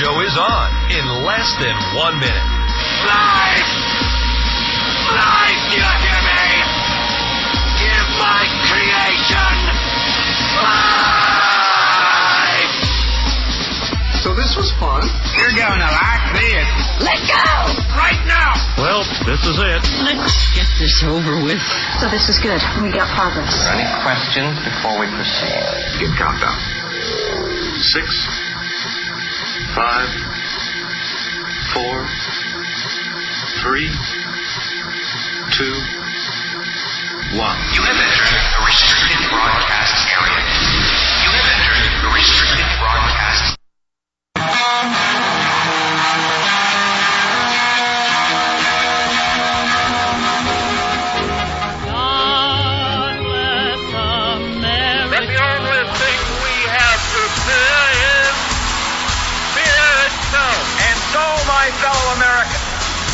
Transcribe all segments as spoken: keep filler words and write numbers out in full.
show is on in less than one minute. Life! Life! Do you hear me? Give my creation life! So this was fun. You're gonna like this. Let go! Right now! Well, this is it. Let's get this over with. So this is good. We got progress. Are there any questions before we proceed? Good countdown. Six, five, four, three, two, one. You have entered a restricted broadcast area. You have entered a restricted broadcast. God bless America. The only thing we have to fear is fear itself. And so, my fellow Americans,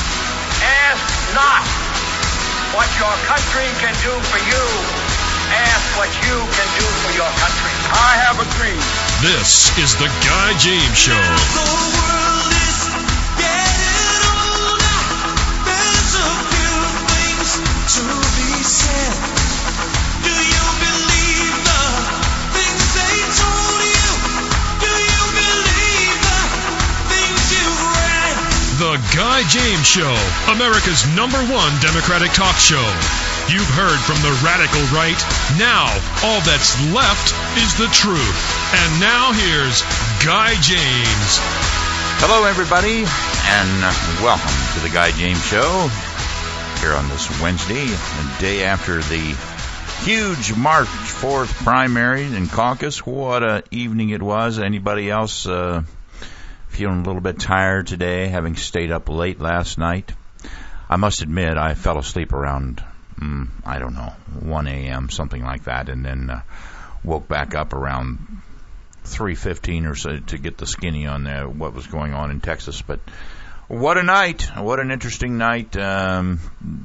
ask not what your country can do for you. Ask what you can do for your country. I have a dream. This is the Guy James Show. The world is getting older. There's a few things to be said. Do you believe the things they told you? Do you believe the things you've read? The Guy James Show, America's number one Democratic talk show. You've heard from the radical right. Now, all that's left is the truth. And now here's Guy James. Hello, everybody, and welcome to the Guy James Show here on this Wednesday, the day after the huge March fourth primary and caucus. What a evening it was. Anybody else uh, feeling a little bit tired today, having stayed up late last night? I must admit, I fell asleep around, mm, I don't know, one a.m., something like that, and then uh, woke back up around three fifteen or so to get the skinny on uh, what was going on in Texas. But what a night. What an interesting night. Um,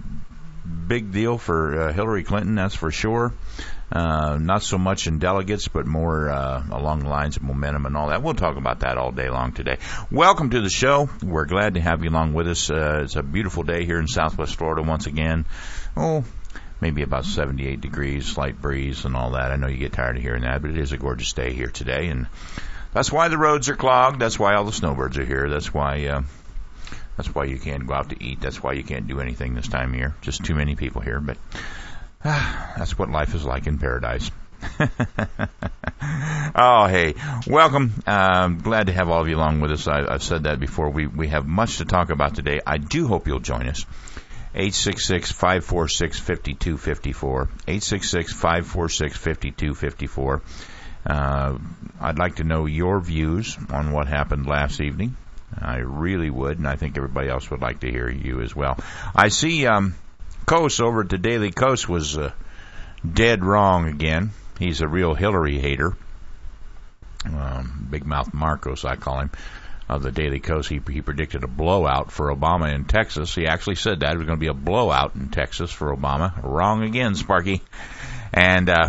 big deal for uh, Hillary Clinton, that's for sure. Uh, not so much in delegates, but more uh, along the lines of momentum and all that. We'll talk about that all day long today. Welcome to the show. We're glad to have you along with us. Uh, it's a beautiful day here in Southwest Florida once again. Oh, maybe about seventy-eight degrees, slight breeze and all that. I know you get tired of hearing that, but it is a gorgeous day here today. And that's why the roads are clogged. That's why all the snowbirds are here. That's why uh, that's why you can't go out to eat. That's why you can't do anything this time of year. Just too many people here. But uh, that's what life is like in paradise. Oh, hey, welcome. Um, glad to have all of you along with us. I, I've said that before. We, we have much to talk about today. I do hope you'll join us. eight six six, five four six, five two five four. eight six six, five four six, five two five four. Uh, I'd like to know your views on what happened last evening. I really would, and I think everybody else would like to hear you as well. I see um, Kos over at the Daily Kos was uh, dead wrong again. He's a real Hillary hater. Um, Big Mouth Marcos, I call him. Of the Daily Kos, he, he predicted a blowout for Obama in Texas. He actually said that it was going to be a blowout in Texas for Obama. Wrong again, Sparky. And uh,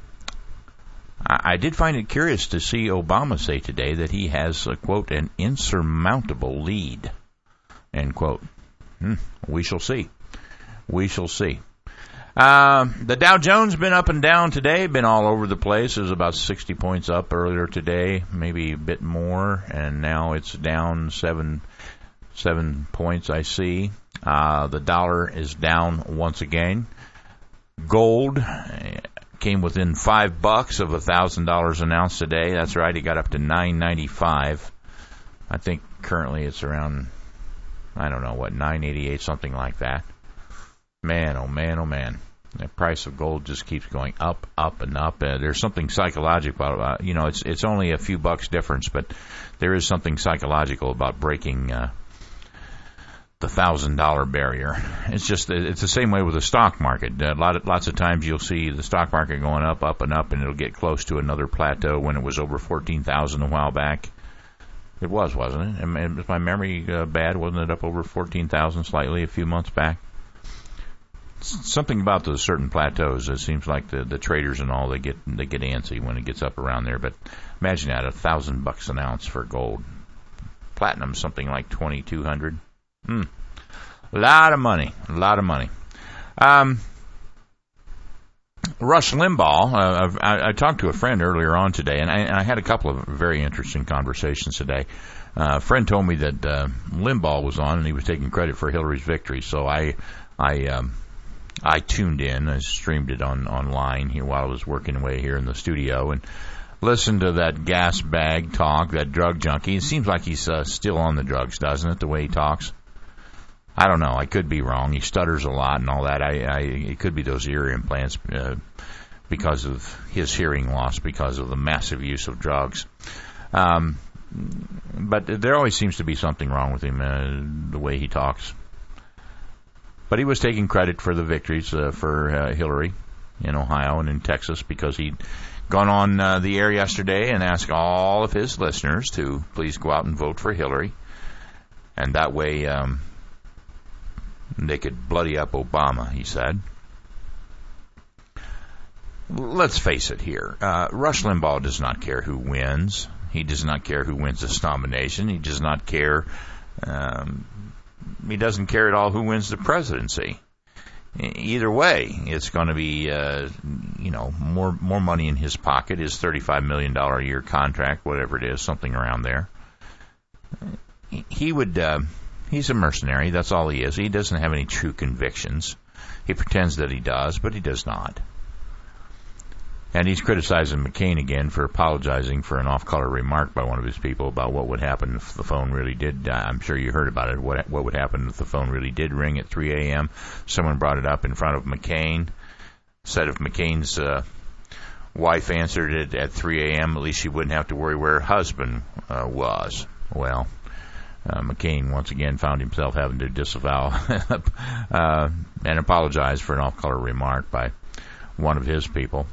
I, I did find it curious to see Obama say today that he has, uh, quote, an insurmountable lead, end quote. Hmm, we shall see. We shall see. Uh, the Dow Jones been up and down today, been all over the place. It was about sixty points up earlier today, maybe a bit more, and now it's down seven seven points, I see. Uh, the dollar is down once again. Gold came within five bucks of a thousand dollars an ounce today. That's right, it got up to nine ninety-five. I think currently it's around, I don't know what, nine eighty-eight, something like that. Man, oh man, oh man. The price of gold just keeps going up, up, and up. Uh, there's something psychological about, you know, it's it's only a few bucks difference, but there is something psychological about breaking uh, the thousand dollar barrier. It's just, it's the same way with the stock market. A lot of, lots of times you'll see the stock market going up, up, and up, and it'll get close to another plateau when it was over fourteen thousand a while back. It was, wasn't it? And is my memory uh, bad? Wasn't it up over fourteen thousand slightly a few months back? Something about those certain plateaus. It seems like the, the traders and all, they get they get antsy when it gets up around there. But imagine that, a thousand bucks an ounce for gold. platinum, something like twenty-two hundred. Hmm. A lot of money. A lot of money. Um, Rush Limbaugh, uh, I, I talked to a friend earlier on today, and I, and I had a couple of very interesting conversations today. Uh, a friend told me that uh, Limbaugh was on, and he was taking credit for Hillary's victory. So I, I, um, I tuned in, I streamed it on online here while I was working away here in the studio, and listened to that gas bag talk, that drug junkie. It seems like he's uh, still on the drugs, doesn't it? The way he talks. I don't know. I could be wrong. He stutters a lot and all that. I, I it could be those ear implants uh, because of his hearing loss, because of the massive use of drugs. Um, but there always seems to be something wrong with him, uh, the way he talks. But he was taking credit for the victories uh, for uh, Hillary in Ohio and in Texas, because he'd gone on uh, the air yesterday and asked all of his listeners to please go out and vote for Hillary. And that way... Um, they could bloody up Obama, he said. Let's face it here. Uh, Rush Limbaugh does not care who wins. He does not care who wins this nomination. He does not care. Um, he doesn't care at all who wins the presidency. Either way, it's going to be, uh, you know, more more money in his pocket. His thirty-five million dollars a year contract, whatever it is, something around there. He would... Uh, He's a mercenary. That's all he is. He doesn't have any true convictions. He pretends that he does, but he does not. And he's criticizing McCain again for apologizing for an off-color remark by one of his people about what would happen if the phone really did. Uh, I'm sure you heard about it. What what would happen if the phone really did ring at three a.m.? Someone brought it up in front of McCain. Said if McCain's uh, wife answered it at three a.m., at least she wouldn't have to worry where her husband uh, was. Well... Uh, McCain once again found himself having to disavow uh, and apologize for an off-color remark by one of his people.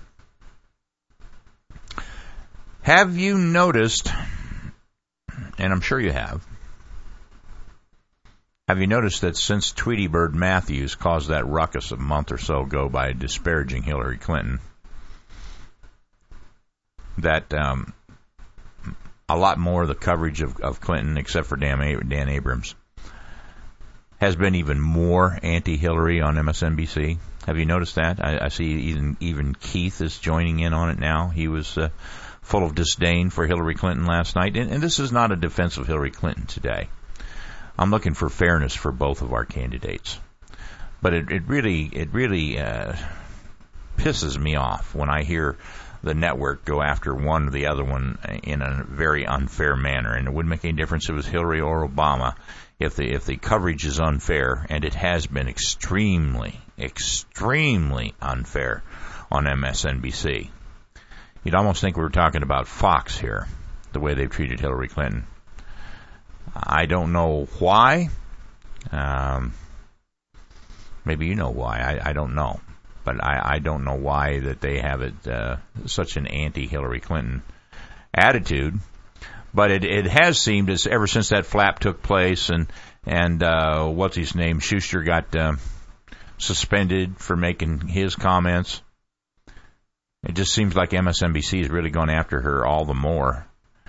Have you noticed, and I'm sure you have, have you noticed that since Tweety Bird Matthews caused that ruckus a month or so ago by disparaging Hillary Clinton, that... Um, a lot more of the coverage of, of Clinton, except for Dan, Dan Abrams, has been even more anti-Hillary on M S N B C. Have you noticed that? I, I see even even Keith is joining in on it now. He was uh, full of disdain for Hillary Clinton last night. And, and this is not a defense of Hillary Clinton today. I'm looking for fairness for both of our candidates. But it, it really, it really uh, pisses me off when I hear the network go after one or the other one in a very unfair manner. And it wouldn't make any difference if it was Hillary or Obama. If the if the coverage is unfair, and it has been extremely, extremely unfair on M S N B C, you'd almost think we were talking about Fox here, the way they've treated Hillary Clinton. I don't know why. Um, maybe you know why. I, I don't know. But I, I don't know why that they have it uh, such an anti-Hillary Clinton attitude. But it, it has seemed, as ever since that flap took place, and and uh, what's his name, Schuster got uh, suspended for making his comments. It just seems like M S N B C has really gone after her all the more.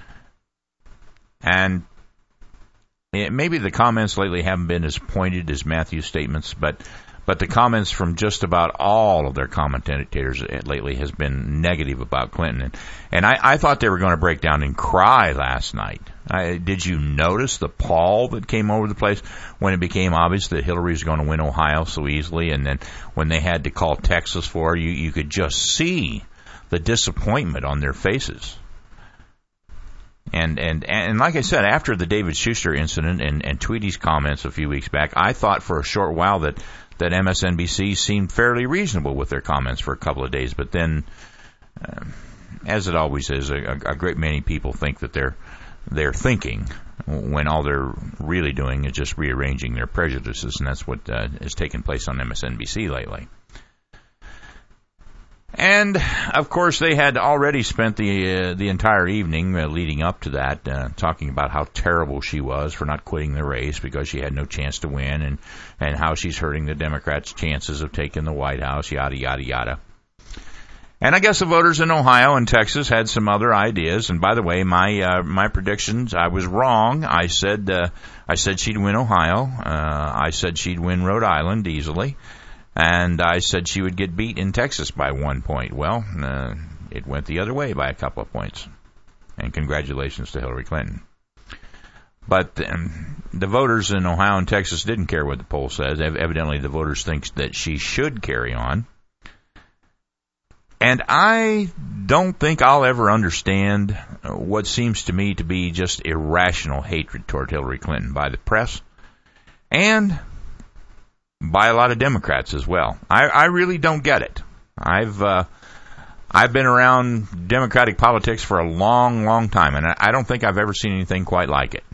And it, maybe the comments lately haven't been as pointed as Matthew's statements, but. But the comments from just about all of their commentators lately has been negative about Clinton. And, and I, I thought they were going to break down and cry last night. I, did you notice the pall that came over the place when it became obvious that Hillary was going to win Ohio so easily? And then when they had to call Texas for her, you, you could just see the disappointment on their faces. And, and, and like I said, after the David Schuster incident and, and Tweety's comments a few weeks back, I thought for a short while that that M S N B C seemed fairly reasonable with their comments for a couple of days. But then, uh, as it always is, a, a great many people think that they're they're thinking when all they're really doing is just rearranging their prejudices, and that's what uh, has taken place on M S N B C lately. And, of course, they had already spent the uh, the entire evening uh, leading up to that uh, talking about how terrible she was for not quitting the race because she had no chance to win, and, and how she's hurting the Democrats' chances of taking the White House, yada, yada, yada. And I guess the voters in Ohio and Texas had some other ideas. And by the way, my uh, my predictions, I was wrong. I said uh, I said she'd win Ohio. Uh, I said she'd win Rhode Island easily, and I said she would get beat in Texas by one point. Well, uh, it went the other way by a couple of points. And congratulations to Hillary Clinton. But um, the voters in Ohio and Texas didn't care what the poll says. Evidently, the voters think that she should carry on. And I don't think I'll ever understand what seems to me to be just irrational hatred toward Hillary Clinton by the press and by a lot of Democrats as well. I, I really don't get it. I've uh, I've been around Democratic politics for a long, long time, and I, I don't think I've ever seen anything quite like it.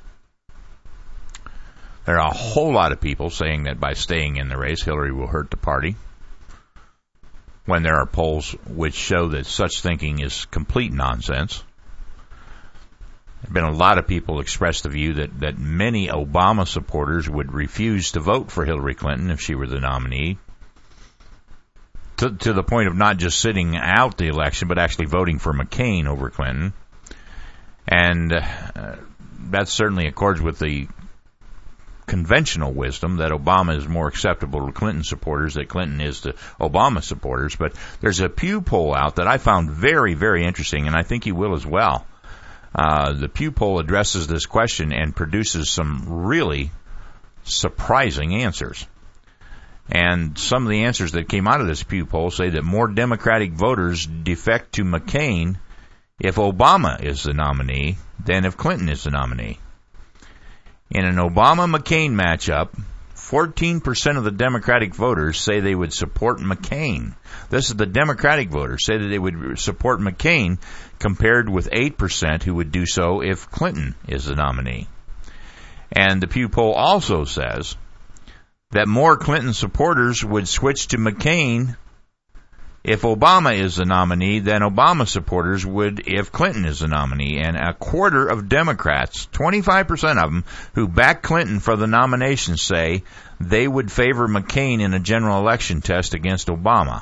There are a whole lot of people saying that by staying in the race, Hillary will hurt the party, when there are polls which show that such thinking is complete nonsense. There have been a lot of people express the view that, that many Obama supporters would refuse to vote for Hillary Clinton if she were the nominee, to, to the point of not just sitting out the election, but actually voting for McCain over Clinton. And uh, that certainly accords with the conventional wisdom that Obama is more acceptable to Clinton supporters than Clinton is to Obama supporters. But there's a Pew poll out that I found very, very interesting, and I think you will as well. Uh, the Pew poll addresses this question and produces some really surprising answers. And some of the answers that came out of this Pew poll say that more Democratic voters defect to McCain if Obama is the nominee than if Clinton is the nominee. In an Obama-McCain matchup, fourteen percent of the Democratic voters say they would support McCain. This is the Democratic voters say that they would support McCain, compared with eight percent who would do so if Clinton is the nominee. And the Pew poll also says that more Clinton supporters would switch to McCain if Obama is the nominee than Obama supporters would if Clinton is the nominee. And a quarter of Democrats, twenty-five percent of them, who back Clinton for the nomination say they would favor McCain in a general election test against Obama.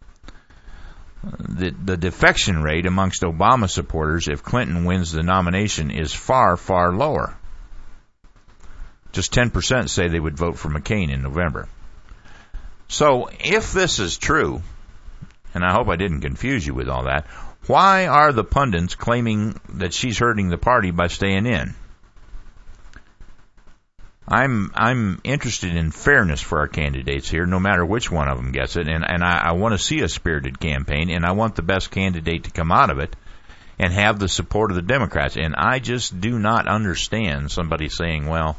The, the defection rate amongst Obama supporters if Clinton wins the nomination is far, far lower. Just ten percent say they would vote for McCain in November. So if this is true, and I hope I didn't confuse you with all that, why are the pundits claiming that she's hurting the party by staying in? I'm I'm interested in fairness for our candidates here, no matter which one of them gets it, and, and I, I want to see a spirited campaign, and I want the best candidate to come out of it and have the support of the Democrats. And I just do not understand somebody saying, well,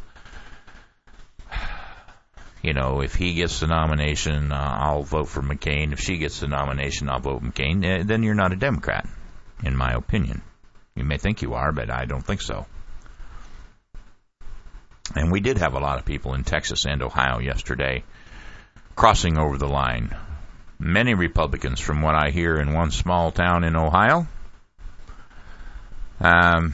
you know, if he gets the nomination, uh, I'll vote for McCain. If she gets the nomination, I'll vote McCain. Uh, then you're not a Democrat, in my opinion. You may think you are, but I don't think so. And we did have a lot of people in Texas and Ohio yesterday crossing over the line. Many Republicans, from what I hear in one small town in Ohio. Um...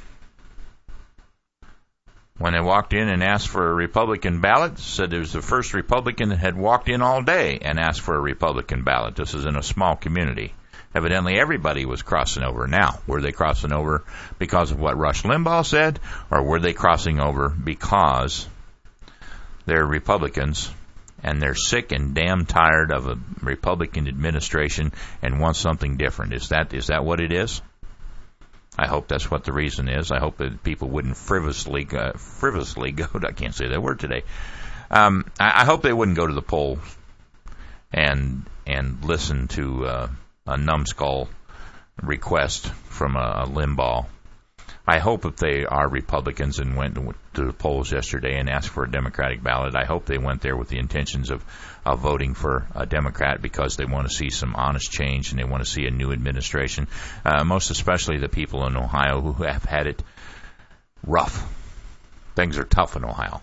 When they walked in and asked for a Republican ballot, said it was the first Republican that had walked in all day and asked for a Republican ballot. This is in a small community. Evidently, everybody was crossing over. Now, were they crossing over because of what Rush Limbaugh said, or were they crossing over because they're Republicans and they're sick and damn tired of a Republican administration and want something different? Is that is that what it is? I hope that's what the reason is. I hope that people wouldn't frivolously, uh, frivolously go to, I can't say that word today. Um, I, I hope they wouldn't go to the polls and and listen to uh, a numbskull request from a, a Limbaugh. I hope if they are Republicans and went to, to the polls yesterday and asked for a Democratic ballot, I hope they went there with the intentions of, of voting for a Democrat because they want to see some honest change and they want to see a new administration, uh, most especially the people in Ohio who have had it rough. Things are tough in Ohio.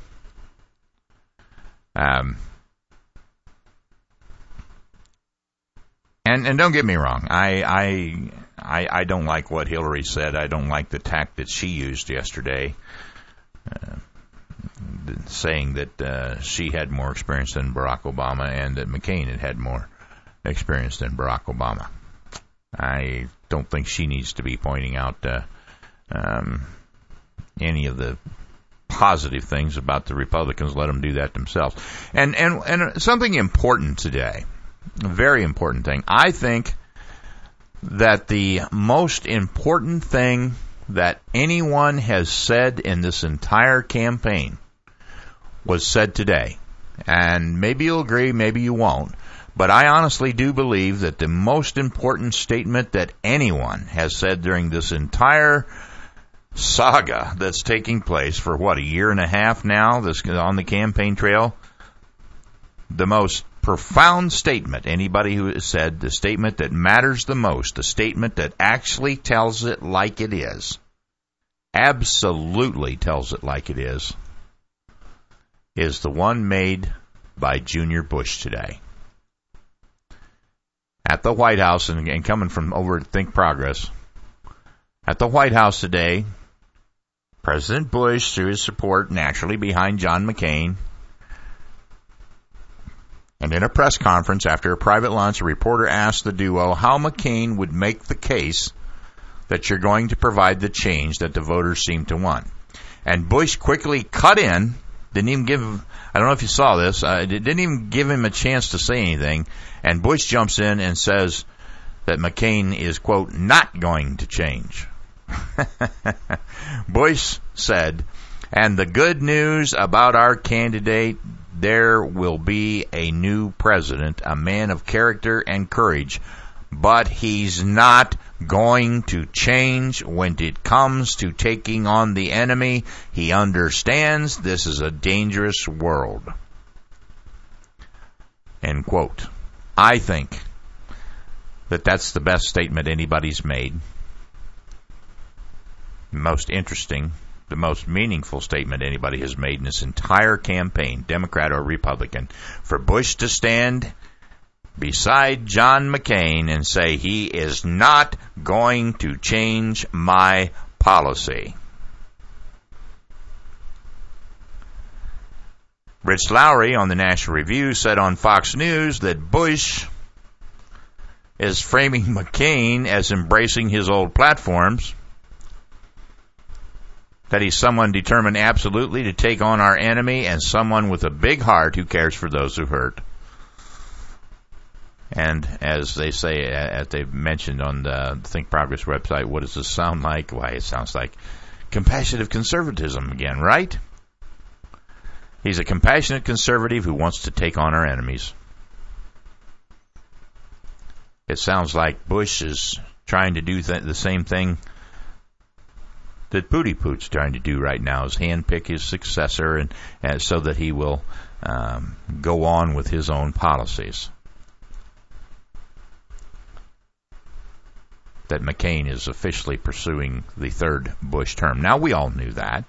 Um, and, and don't get me wrong, I... I I, I don't like what Hillary said. I don't like the tact that she used yesterday, uh, saying that uh, she had more experience than Barack Obama and that McCain had had more experienced than Barack Obama. I don't think she needs to be pointing out uh, um, any of the positive things about the Republicans. Let them do that themselves. And and and something important today, a very important thing. I think that the most important thing that anyone has said in this entire campaign was said today. And maybe you'll agree, maybe you won't. But I honestly do believe that the most important statement that anyone has said during this entire saga that's taking place for, what, a year and a half now, this on the campaign trail, the most profound statement anybody who has said, the statement that matters the most, the statement that actually tells it like it is, absolutely tells it like it is, is the one made by Junior Bush today. At the White House, and, and coming from over at Think Progress, at the White House today, President Bush, through his support naturally behind John McCain, and in a press conference after a private lunch, a reporter asked the duo how McCain would make the case that you're going to provide the change that the voters seem to want. And Bush quickly cut in, didn't even give, I don't know if you saw this, uh, didn't even give him a chance to say anything, and Bush jumps in and says that McCain is, quote, not going to change. Bush said, and the good news about our candidate, there will be a new president, a man of character and courage, but he's not going to change when it comes to taking on the enemy. He understands this is a dangerous world. End quote. I think that that's the best statement anybody's made. Most interesting, the most meaningful statement anybody has made in this entire campaign, Democrat or Republican, for Bush to stand beside John McCain and say he is not going to change my policy. Rich Lowry on the National Review said on Fox News that Bush is framing McCain as embracing his old platforms, that he's someone determined absolutely to take on our enemy and someone with a big heart who cares for those who hurt. And as they say, as they've mentioned on the Think Progress website, what does this sound like? Why, it sounds like compassionate conservatism again, right? He's a compassionate conservative who wants to take on our enemies. It sounds like Bush is trying to do th- the same thing that Pooty Poot's trying to do right now, is handpick his successor and, and so that he will um, go on with his own policies. That McCain is officially pursuing the third Bush term. Now, we all knew that.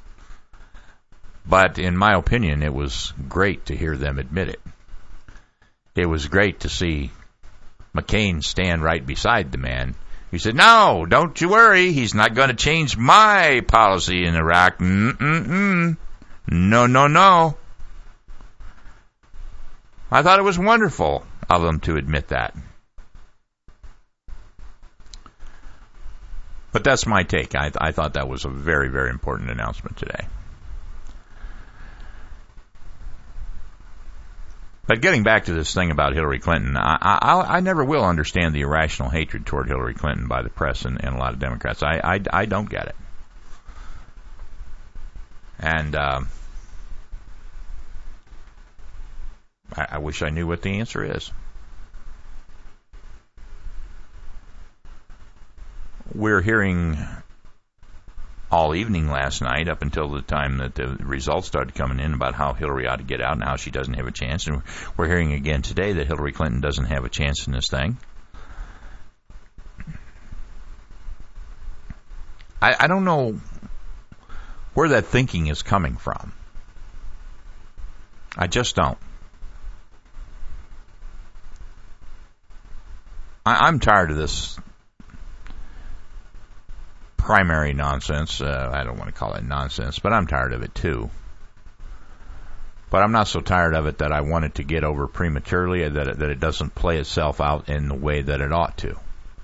But in my opinion, it was great to hear them admit it. It was great to see McCain stand right beside the man. He said, no, don't you worry. He's not going to change my policy in Iraq. Mm-mm-mm. No, no, no. I thought it was wonderful of them to admit that. But that's my take. I, I thought that was a very, very important announcement today. But getting back to this thing about Hillary Clinton, I, I, I never will understand the irrational hatred toward Hillary Clinton by the press and, and a lot of Democrats. I, I, I don't get it. And um, I, I wish I knew what the answer is. We're hearing all evening last night, up until the time that the results started coming in, about how Hillary ought to get out and how she doesn't have a chance. And we're hearing again today that Hillary Clinton doesn't have a chance in this thing. I, I don't know where that thinking is coming from. I just don't. I, I'm tired of this primary nonsense. Uh, I don't want to call it nonsense, but I'm tired of it too. But I'm not so tired of it that I want it to get over prematurely, that it, that it doesn't play itself out in the way that it ought to.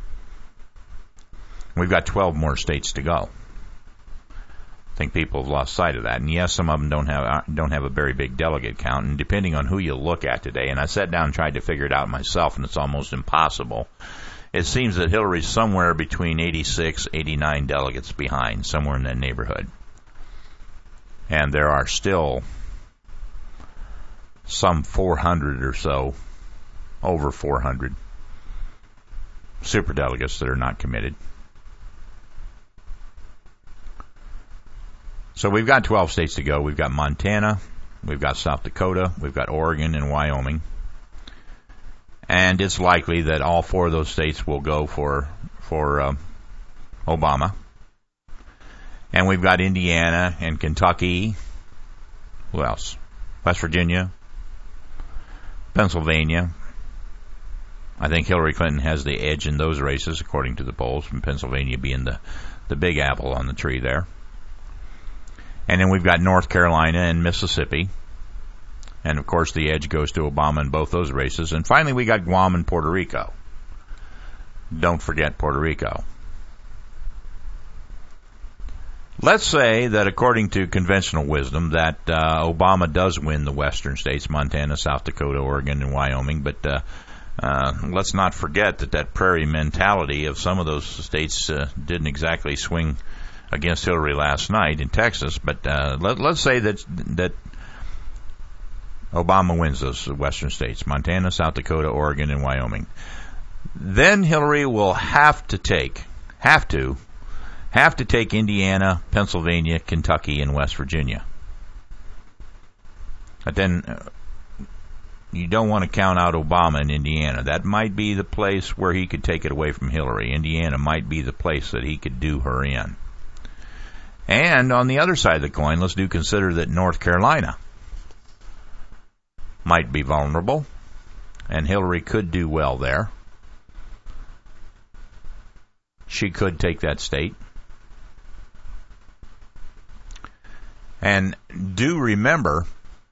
We've got twelve more states to go. I think people have lost sight of that. And yes, some of them don't have don't have a very big delegate count. And depending on who you look at today, and I sat down and tried to figure it out myself, and it's almost impossible. It seems that Hillary's somewhere between eighty-six, eighty-nine delegates behind, somewhere in that neighborhood. And there are still some four hundred or so, over four hundred superdelegates that are not committed. So we've got twelve states to go. We've got Montana, we've got South Dakota, we've got Oregon and Wyoming. And it's likely that all four of those states will go for for uh, Obama. And we've got Indiana and Kentucky. Who else? West Virginia, Pennsylvania. I think Hillary Clinton has the edge in those races, according to the polls, from Pennsylvania being the, the big apple on the tree there. And then we've got North Carolina and Mississippi. And, of course, the edge goes to Obama in both those races. And finally, we got Guam and Puerto Rico. Don't forget Puerto Rico. Let's say that, according to conventional wisdom, that uh, Obama does win the western states, Montana, South Dakota, Oregon, and Wyoming. But uh, uh, let's not forget that that prairie mentality of some of those states uh, didn't exactly swing against Hillary last night in Texas. But uh, let, let's say that that Obama wins those western states, Montana, South Dakota, Oregon, and Wyoming. Then Hillary will have to take, have to, have to take Indiana, Pennsylvania, Kentucky, and West Virginia. But then uh, you don't want to count out Obama in Indiana. That might be the place where he could take it away from Hillary. Indiana might be the place that he could do her in. And on the other side of the coin, let's do consider that North Carolina might be vulnerable, and Hillary could do well there. She could take that state. And do remember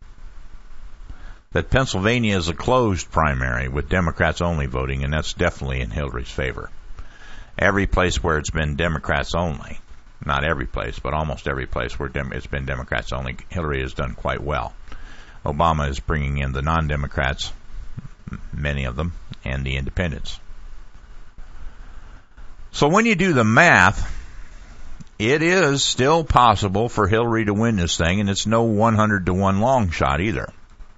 that Pennsylvania is a closed primary with Democrats only voting, and that's definitely in Hillary's favor. Every place where it's been Democrats only, not every place, but almost every place where it's been Democrats only, Hillary has done quite well. Obama is bringing in the non-Democrats, many of them, and the independents. So when you do the math, it is still possible for Hillary to win this thing, and it's no one hundred to one long shot either.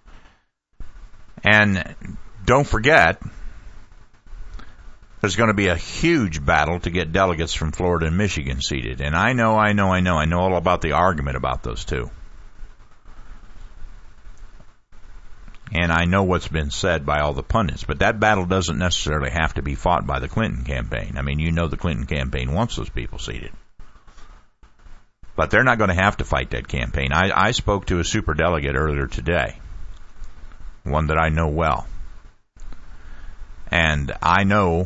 And don't forget, there's going to be a huge battle to get delegates from Florida and Michigan seated. And I know, I know, I know, I know all about the argument about those two. And I know what's been said by all the pundits, but that battle doesn't necessarily have to be fought by the Clinton campaign. I mean, you know the Clinton campaign wants those people seated. But they're not going to have to fight that campaign. I, I spoke to a superdelegate earlier today, one that I know well. And I know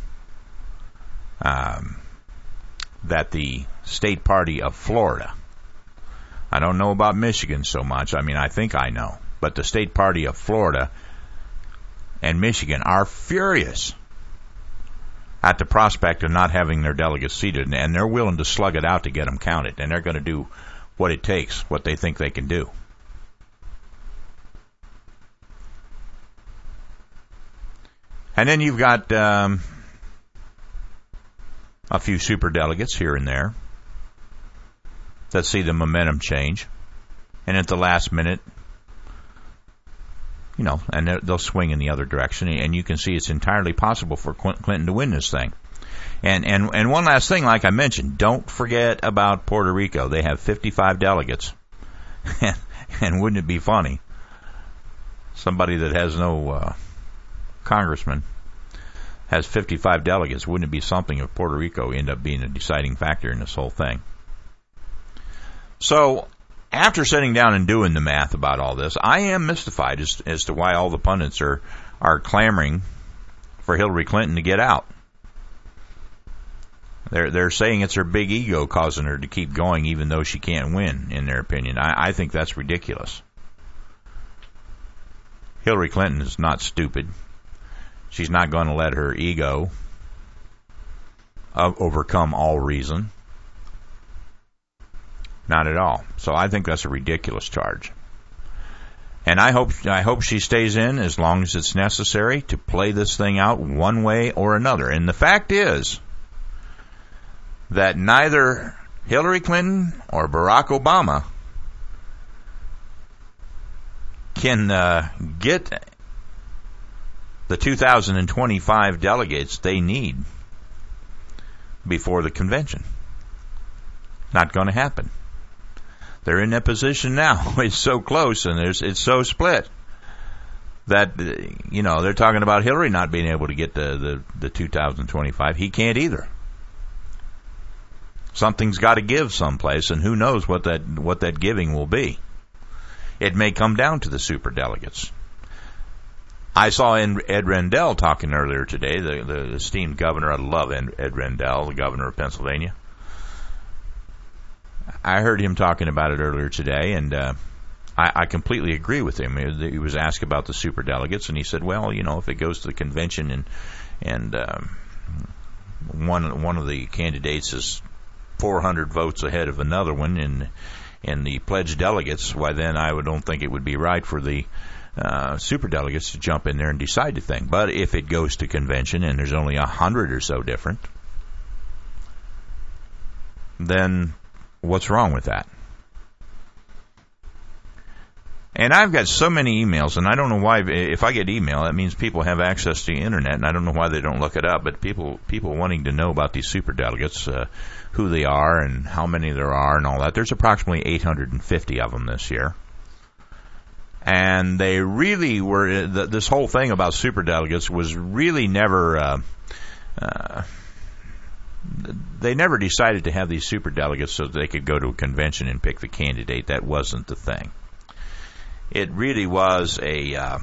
um, that the state party of Florida, I don't know about Michigan so much. I mean, I think I know. But the state party of Florida and Michigan are furious at the prospect of not having their delegates seated, and they're willing to slug it out to get them counted, and they're going to do what it takes, what they think they can do. And then you've got um, a few superdelegates here and there that see the momentum change, and at the last minute, you know, and they'll swing in the other direction, and you can see it's entirely possible for Clinton to win this thing. And and and one last thing, like I mentioned, don't forget about Puerto Rico. They have fifty-five delegates, and, and wouldn't it be funny? Somebody that has no uh, congressman has fifty-five delegates. Wouldn't it be something if Puerto Rico ended up being a deciding factor in this whole thing? So, after sitting down and doing the math about all this, I am mystified as, as to why all the pundits are, are clamoring for Hillary Clinton to get out. They're they're saying it's her big ego causing her to keep going even though she can't win, in their opinion. I, I think that's ridiculous. Hillary Clinton is not stupid. She's not going to let her ego uh, overcome all reason. Not at all. So I think that's a ridiculous charge. And I hope I hope she stays in as long as it's necessary to play this thing out one way or another. And the fact is that neither Hillary Clinton or Barack Obama can uh, get the two thousand twenty-five delegates they need before the convention. Not going to happen. They're in that position now. It's so close and there's, it's so split that, you know, they're talking about Hillary not being able to get the, the, the two thousand twenty-five. He can't either. Something's got to give someplace, and who knows what that what that giving will be. It may come down to the superdelegates. I saw Ed Rendell talking earlier today, the, the esteemed governor. I love Ed Rendell, the governor of Pennsylvania. I heard him talking about it earlier today, and uh, I, I completely agree with him. He was asked about the superdelegates, and he said, well, you know, if it goes to the convention and and um, one one of the candidates is four hundred votes ahead of another one in, in the pledged delegates, why then I would, don't think it would be right for the uh, superdelegates to jump in there and decide the thing. But if it goes to convention and there's only a hundred or so different, then what's wrong with that? And I've got so many emails, and I don't know why. If I get email, that means people have access to the internet, and I don't know why they don't look it up. But people, people wanting to know about these superdelegates, uh, who they are, and how many there are, and all that. There's approximately eight hundred fifty of them this year, and they really were. This whole thing about superdelegates was really never. Uh, uh, They never decided to have these superdelegates so that they could go to a convention and pick the candidate. That wasn't the thing. It really was a, uh,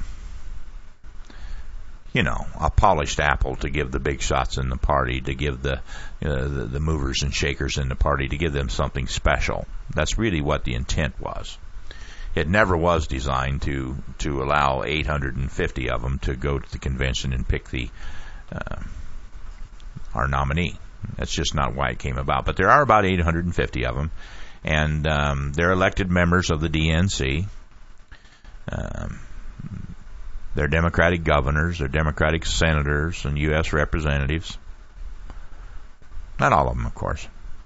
you know, a polished apple to give the big shots in the party, to give the, uh, the the movers and shakers in the party, to give them something special. That's really what the intent was. It never was designed to to allow eight hundred fifty of them to go to the convention and pick the uh, our nominee. That's just not why it came about. But there are about eight hundred fifty of them, and um, they're elected members of the D N C. Um, they're Democratic governors, they're Democratic senators and U S representatives. Not all of them, of course.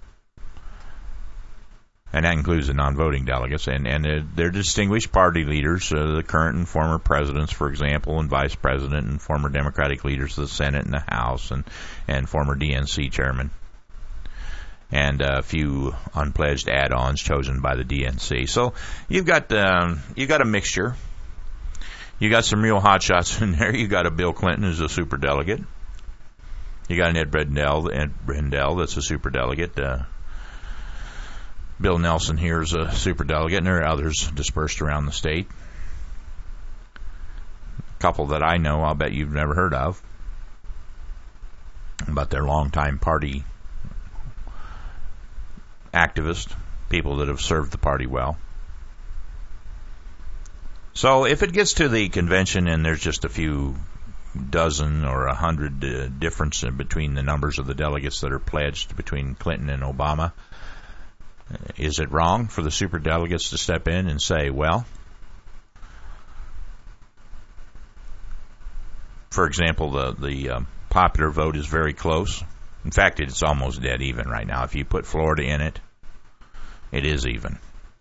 And that includes the non-voting delegates. And, and they're, they're distinguished party leaders, uh, the current and former presidents, for example, and vice president, and former Democratic leaders of the Senate and the House, and, and former D N C chairman. And a few unpledged add-ons chosen by the D N C. So you've got um, you've got a mixture. You got some real hotshots in there. You got a Bill Clinton who's a superdelegate. You got an Ed Rendell, Ed Rendell that's a superdelegate. Uh, Bill Nelson here is a superdelegate, and there are others dispersed around the state. A couple that I know, I'll bet you've never heard of, but they're longtime party activists, people that have served the party well. So if it gets to the convention and there's just a few dozen or a hundred uh, difference between the numbers of the delegates that are pledged between Clinton and Obama, is it wrong for the superdelegates to step in and say, well, for example, the, the uh, popular vote is very close. In fact, it's almost dead even right now. If you put Florida in it, it is even.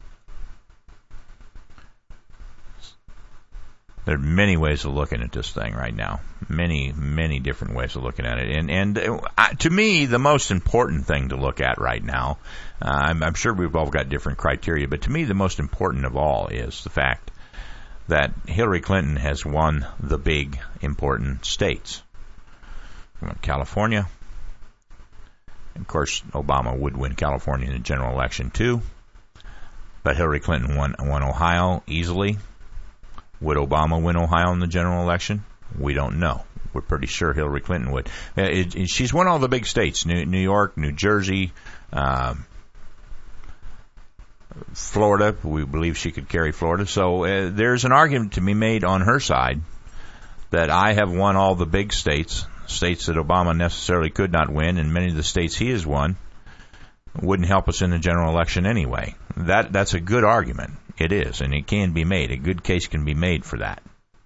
There are many ways of looking at this thing right now. Many, many different ways of looking at it. And and uh, to me, the most important thing to look at right now, uh, I'm, I'm sure we've all got different criteria, but to me, the most important of all is the fact that Hillary Clinton has won the big, important states. California. Of course, Obama would win California in the general election too. But Hillary Clinton won, won Ohio easily. Would Obama win Ohio in the general election? We don't know. We're pretty sure Hillary Clinton would. It, it, she's won all the big states, New, New York, New Jersey, uh, Florida. We believe she could carry Florida. So uh, there's an argument to be made on her side that I have won all the big states, states that Obama necessarily could not win, and many of the states he has won wouldn't help us in the general election anyway. That that's a good argument. It is, and it can be made. A good case can be made for that.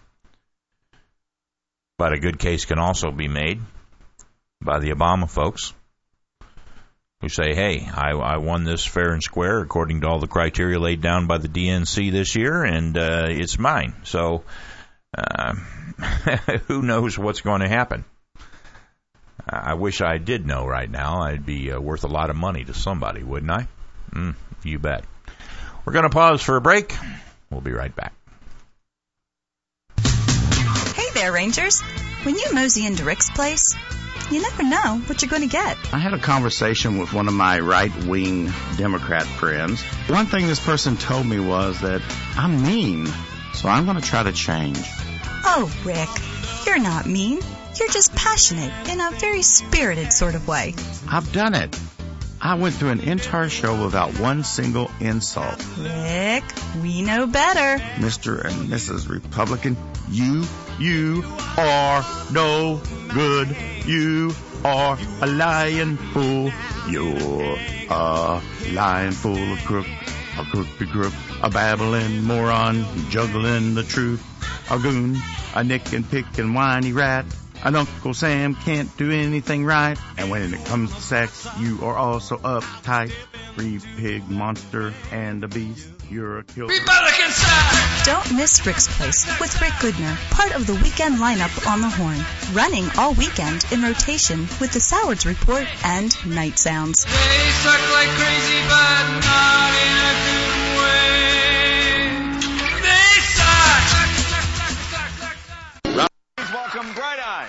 But a good case can also be made by the Obama folks who say, hey, I, I won this fair and square according to all the criteria laid down by the D N C this year, and uh, it's mine. So uh, who knows what's going to happen? I wish I did know right now. I'd be uh, worth a lot of money to somebody, wouldn't I? Mm, you bet. We're going to pause for a break. We'll be right back. Hey there, Rangers. When you mosey into Rick's place, you never know what you're going to get. I had a conversation with one of my right-wing Democrat friends. One thing this person told me was that I'm mean, so I'm going to try to change. Oh, Rick, you're not mean. You're just passionate in a very spirited sort of way. I've done it. I went through an entire show without one single insult. Rick, we know better. Mister and Missus Republican, you, you are no good. You are a lying fool. You're a lying fool, a crook, a crooked crook, a babbling moron, juggling the truth, a goon, a nick and pick and whiny rat. And Uncle Sam can't do anything right. And when it comes to sex, you are also uptight. Free pig monster and a beast. You're a killer. Republican side! Don't miss Rick's Place with Rick Goodner, part of the weekend lineup on the Horn. Running all weekend in rotation with the Sowards Report and Night Sounds. They suck like crazy, but not in a good way. They suck! Please welcome Bright Eyes.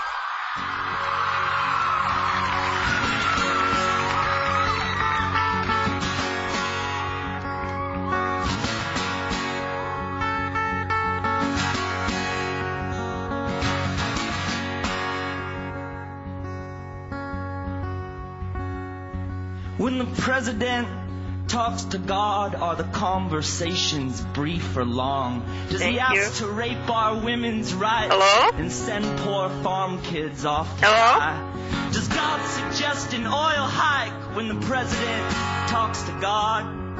When the president talks to God, are the conversations brief or long? Does Thank he ask you. to rape our women's rights Hello? and send poor farm kids off to Hello? die? Does God suggest an oil hike when the president talks to God?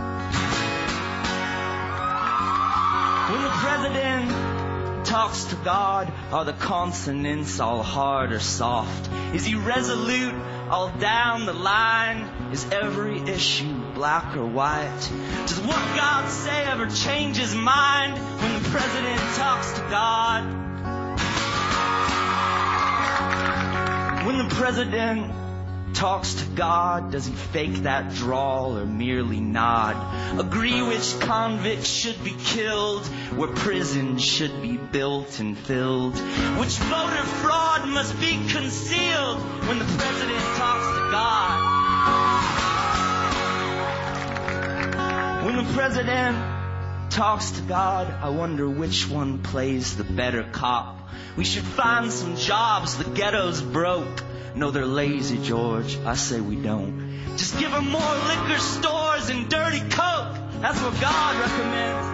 When the president talks to God, are the consonants all hard or soft? Is he resolute all down the line? Is every issue black or white? Does what God say ever change his mind when the president talks to God? When the president talks to God, does he fake that drawl or merely nod? Agree which convicts should be killed, where prisons should be built and filled? Which voter fraud must be concealed when the president talks to God? When the president talks to God, I wonder which one plays the better cop. We should find some jobs, the ghetto's broke. No, they're lazy, George. I say we don't. Just give them more liquor stores and dirty coke. That's what God recommends.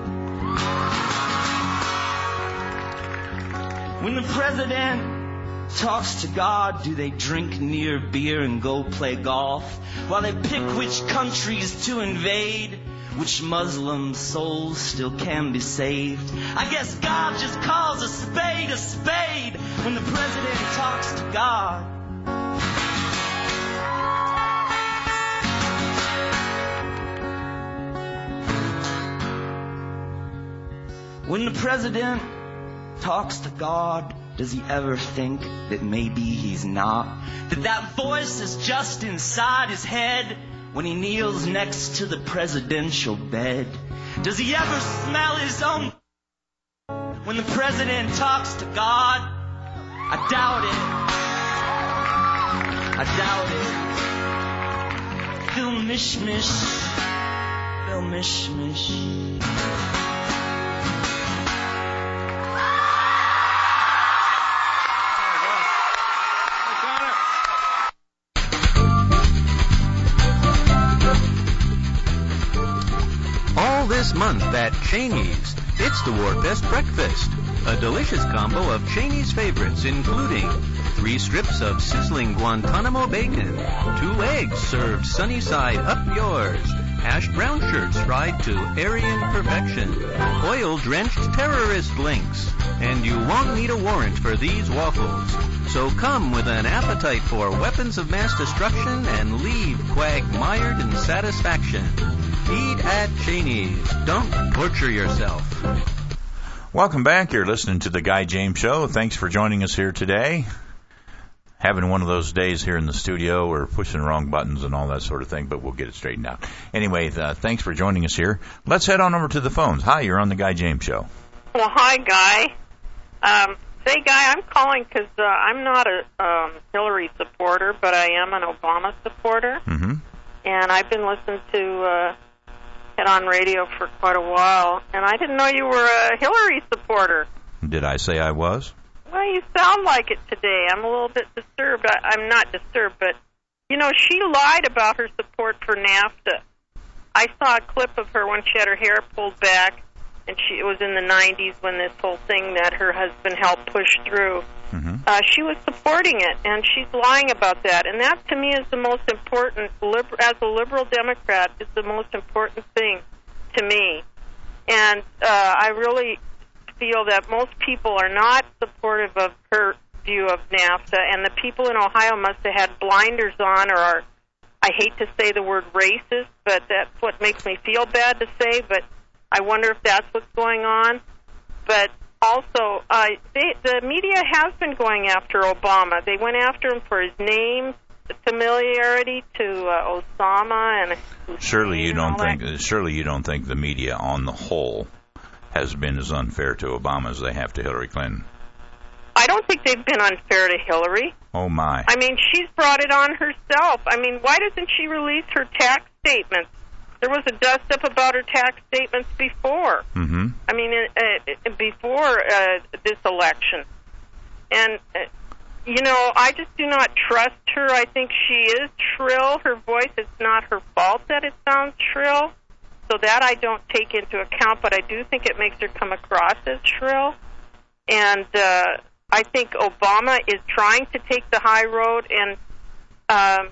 When the president talks to God, do they drink near beer and go play golf while they pick which countries to invade? Which Muslim souls still can be saved? I guess God just calls a spade a spade when the president talks to God. When the president talks to God, does he ever think that maybe he's not? That that voice is just inside his head when he kneels next to the presidential bed? Does he ever smell his own when the president talks to God? I doubt it. I doubt it. Phil Mishmish. Phil Mishmish. this month at Cheney's. It's the Warpest Breakfast, a delicious combo of Cheney's favorites, including three strips of sizzling Guantanamo bacon, two eggs served sunny side up yours, hashed brown shirts fried to Aryan perfection, oil-drenched terrorist links, and you won't need a warrant for these waffles. So come with an appetite for weapons of mass destruction and leave quagmired in satisfaction. Eat at Cheney's. Don't torture yourself. Welcome back. You're listening to the Guy James Show. Thanks for joining us here today. Having one of those days here in the studio. We're pushing the wrong buttons and all that sort of thing, but we'll get it straightened out. Anyway, uh, thanks for joining us here. Let's head on over to the phones. Hi, you're on the Guy James Show. Well, hi, Guy. Um, say, Guy, I'm calling because uh, I'm not a um, Hillary supporter, but I am an Obama supporter. Mm-hmm. And I've been listening to uh, it on radio for quite a while, and I didn't know you were a Hillary supporter. Did I say I was? Well, you sound like it today. I'm a little bit disturbed. I, I'm not disturbed, but, you know, she lied about her support for NAFTA. I saw a clip of her when she had her hair pulled back, and she it was in the nineties when this whole thing that her husband helped push through. Mm-hmm. Uh, she was supporting it, and she's lying about that. And that, to me, is the most important, liber- as a liberal Democrat, is the most important thing to me. And uh, I really feel that most people are not supportive of her view of NAFTA, and the people in Ohio must have had blinders on, or are, I hate to say the word racist, but that's what makes me feel bad to say, but I wonder if that's what's going on. But also, uh, they, the media has been going after Obama. They went after him for his name, the familiarity to uh, Osama, and surely you and don't all think. that. Surely you don't think the media, on the whole, has been as unfair to Obama as they have to Hillary Clinton. I don't think they've been unfair to Hillary. Oh my! I mean, she's brought it on herself. I mean, why doesn't she release her tax statements? There was a dust-up about her tax statements before. Mm-hmm. I mean, uh, before uh, this election. And, uh, you know, I just do not trust her. I think she is shrill. Her voice, it's not her fault that it sounds shrill. So that I don't take into account, but I do think it makes her come across as shrill. And uh, I think Obama is trying to take the high road, and um,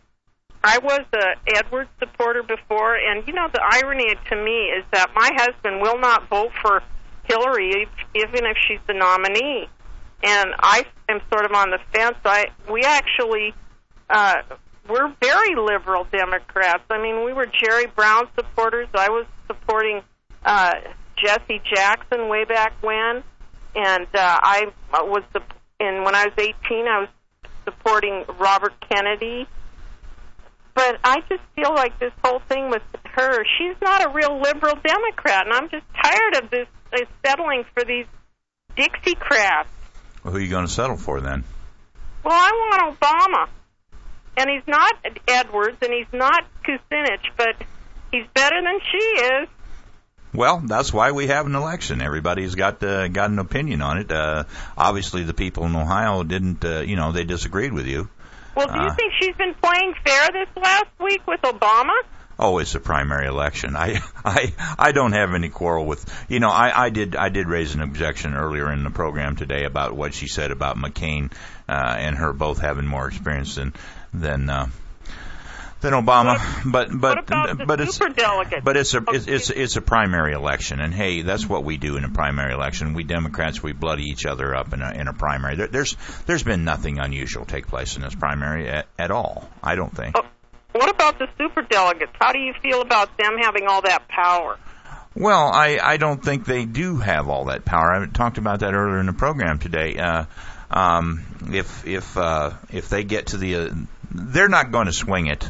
I was a Edwards supporter before, and, you know, the irony to me is that my husband will not vote for Hillary even if she's the nominee. And I am sort of on the fence. I we actually, uh, we're very liberal Democrats. I mean, we were Jerry Brown supporters. I was supporting uh, Jesse Jackson way back when, and uh, I was, the, and when I was eighteen, I was supporting Robert Kennedy. But I just feel like this whole thing with her, she's not a real liberal Democrat, and I'm just tired of this uh, settling for these Dixiecrats. Well, who are you going to settle for then? Well, I want Obama. And he's not Edwards, and he's not Kucinich, but he's better than she is. Well, that's why we have an election. Everybody's got uh, got an opinion on it. Uh, obviously, the people in Ohio didn't, uh, you know, they disagreed with you. Well, do you uh, think she's been playing fair this last week with Obama? Oh, it's a primary election. I, I, I don't have any quarrel with. You know, I, I did, I did raise an objection earlier in the program today about what she said about McCain uh, and her both having more experience than than uh, than Obama. But but what about the but it's superdelegates? but it's a it's, it's it's a primary election, and hey, that's what we do in a primary election. We Democrats, we bloody each other up in a in a primary. There, there's there's been nothing unusual take place in this primary at, at all. I don't think. Oh. What about the superdelegates? How do you feel about them having all that power? Well, I, I don't think they do have all that power. I talked about that earlier in the program today. Uh, um, if if uh, if they get to the, uh, they're not going to swing it.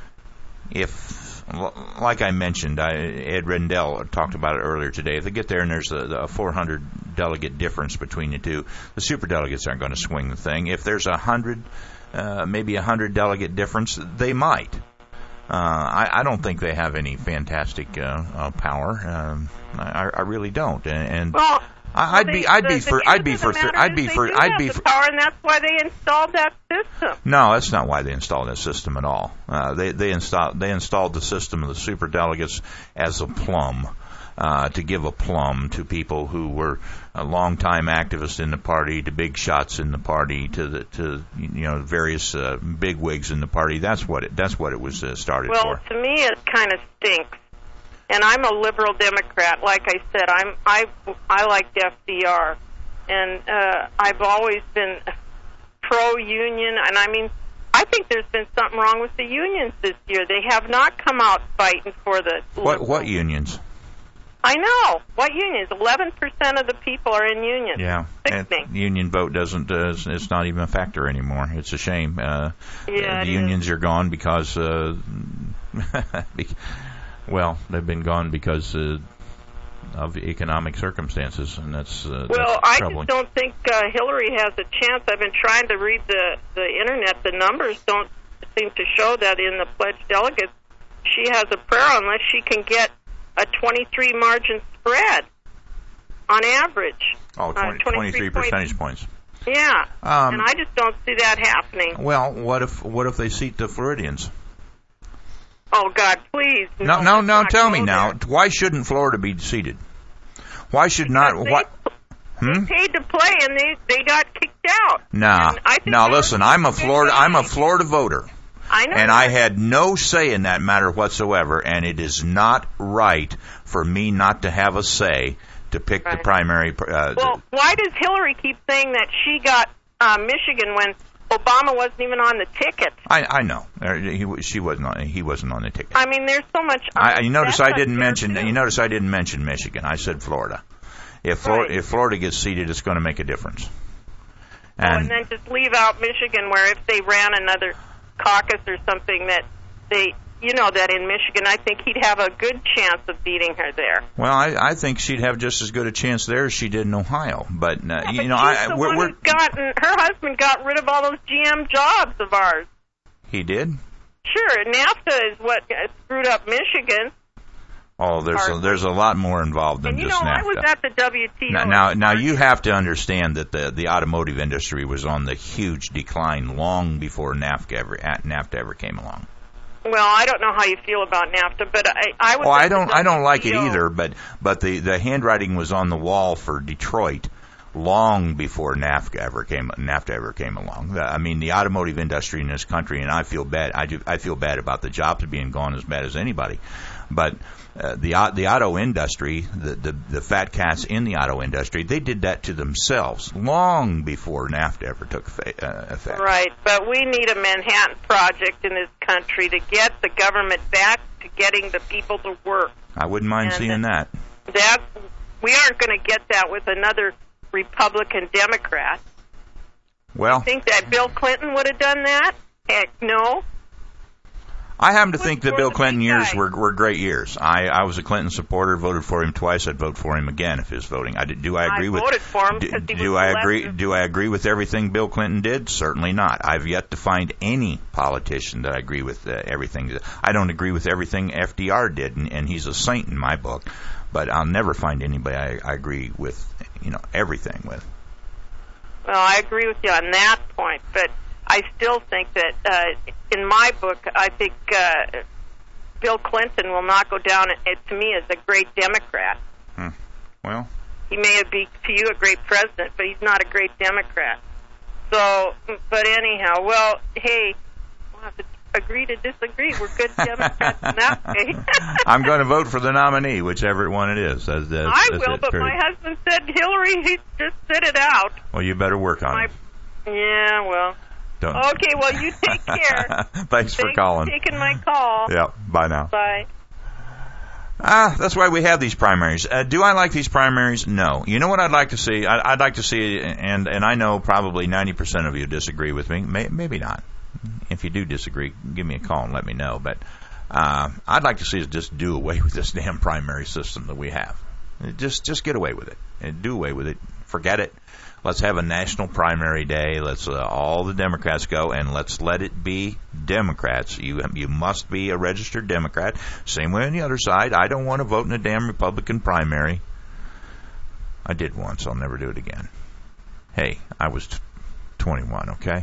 If, like I mentioned, I, Ed Rendell talked about it earlier today. If they get there and there's a, a four hundred delegate difference between the two, the superdelegates aren't going to swing the thing. If there's a hundred. Uh, maybe a hundred delegate difference, they might. Uh, I, I don't think they have any fantastic uh, uh, power. Um, I, I really don't. And, and well, I, I'd well, be, they, I'd the, be the for, I'd be for, th- I'd be for, they do I'd have be the for. power, and that's why they installed that system. No, that's not why they installed that system at all. Uh, they they installed they installed the system of the superdelegates as a plum. uh, to give a plum to people who were a long-time activists in the party, to big shots in the party, to the to you know various uh, big wigs in the party. That's what it. That's what it was uh, started well, for. Well, to me, it kind of stinks. And I'm a liberal Democrat. Like I said, I'm I I liked F D R, and uh, I've always been pro-union. And I mean, I think there's been something wrong with the unions this year. They have not come out fighting for the. What what unions? I know. What unions? Eleven percent of the people are in unions. Yeah, Sickening. The union vote doesn't. Uh, it's not even a factor anymore. It's a shame. Uh, yeah, the unions is. are gone because. Uh, Well, they've been gone because uh, of economic circumstances, and that's uh, well. That's I troubling. just don't think uh, Hillary has a chance. I've been trying to read the the internet. The numbers don't seem to show that in the pledged delegates she has a prayer unless she can get a twenty-three margin spread on average. Oh, twenty, uh, twenty-three percentage points. Yeah, um, and I just don't see that happening. Well, what if what if they seat the Floridians? Oh, God, please. No, no, no, no tell me now. There. Why shouldn't Florida be seated? Why should because not? They, what? Hmm? They paid to play, and they, they got kicked out. Nah. Now, listen, I'm a Florida I'm a Florida voter. I know. And I had no say in that matter whatsoever, and it is not right for me not to have a say to pick right. the primary. Uh, well, why does Hillary keep saying that she got uh, Michigan when Obama wasn't even on the ticket? I, I know. He, she wasn't on. He wasn't on the ticket. I mean, there's so much. I, you notice I didn't mention. Too. You notice I didn't mention Michigan. I said Florida. If Florida, right. if Florida gets seated, it's going to make a difference. And, oh, and then just leave out Michigan, where if they ran another caucus or something, that they, you know, that in Michigan, I think he'd have a good chance of beating her there. Well, I, I think she'd have just as good a chance there as she did in Ohio. But uh, yeah, you but know, she's I the we're, one we're who's gotten her husband got rid of all those G M jobs of ours. He did? Sure, NAFTA is what screwed up Michigan. Oh, there's a, there's a lot more involved than and you just know, NAFTA. I was at the W T O. Now, now, now you have to understand that the the automotive industry was on the huge decline long before NAFTA ever NAFTA ever came along. Well, I don't know how you feel about NAFTA, but I, I was. Oh, I don't, I don't like it W T O. either. But, but the, the handwriting was on the wall for Detroit long before NAFTA ever came, NAFTA ever came along. I mean, the automotive industry in this country, and I feel bad. I do, I feel bad about the jobs being gone as bad as anybody. But uh, the the auto industry, the, the the fat cats in the auto industry, they did that to themselves long before NAFTA ever took uh, effect. Right, but we need a Manhattan Project in this country to get the government back to getting the people to work. I wouldn't mind and seeing that. That we aren't going to get that with another Republican Democrat. Well, you think that Bill Clinton would have done that? Heck, no. I happen to think the Bill Clinton years were were great years. I, I was a Clinton supporter, voted for him twice. I'd vote for him again if his voting. I do I agree I with voted for him do, because he do was I the agree left. do I agree with everything Bill Clinton did? Certainly not. I've yet to find any politician that I agree with uh, everything. I don't agree with everything F D R did, and, and he's a saint in my book. But I'll never find anybody I, I agree with, you know, everything with. Well, I agree with you on that point, but I still think that uh, in my book, I think uh, Bill Clinton will not go down uh, to me as a great Democrat. Hmm. Well, he may be to you a great president, but he's not a great Democrat. So, but anyhow, well, hey, we'll have to agree to disagree. We're good Democrats in that way. I'm going to vote for the nominee, whichever one it is. That's, that's, I that's will, it, but period. my husband said Hillary. He just sit it out. Well, you better work on my, it. Yeah, well. Don't. Okay, well, you take care. Thanks, Thanks for calling. for taking my call. Yeah, bye now. Bye. Ah, that's why we have these primaries. Uh, do I like these primaries? No. You know what I'd like to see? I, I'd like to see, and and I know probably ninety percent of you disagree with me. May, maybe not. If you do disagree, give me a call and let me know. But uh, I'd like to see us just do away with this damn primary system that we have. Just just get away with it and do away with it. Forget it. Let's have a national primary day. Let's uh, all the Democrats go, and let's let it be Democrats. You you must be a registered Democrat. Same way on the other side. I don't want to vote in a damn Republican primary. I did once. I'll never do it again. Hey, I was t- twenty-one, okay?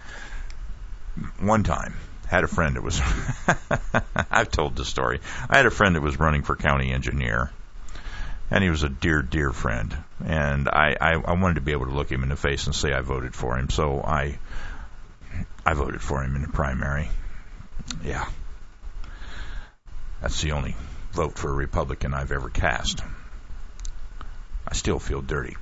One time, had a friend that was... I've told this story. I had a friend that was running for county engineer. and he was a dear, dear friend. And I, I, I wanted to be able to look him in the face and say I voted for him. So I, I voted for him in the primary. Yeah. That's the only vote for a Republican I've ever cast. I still feel dirty.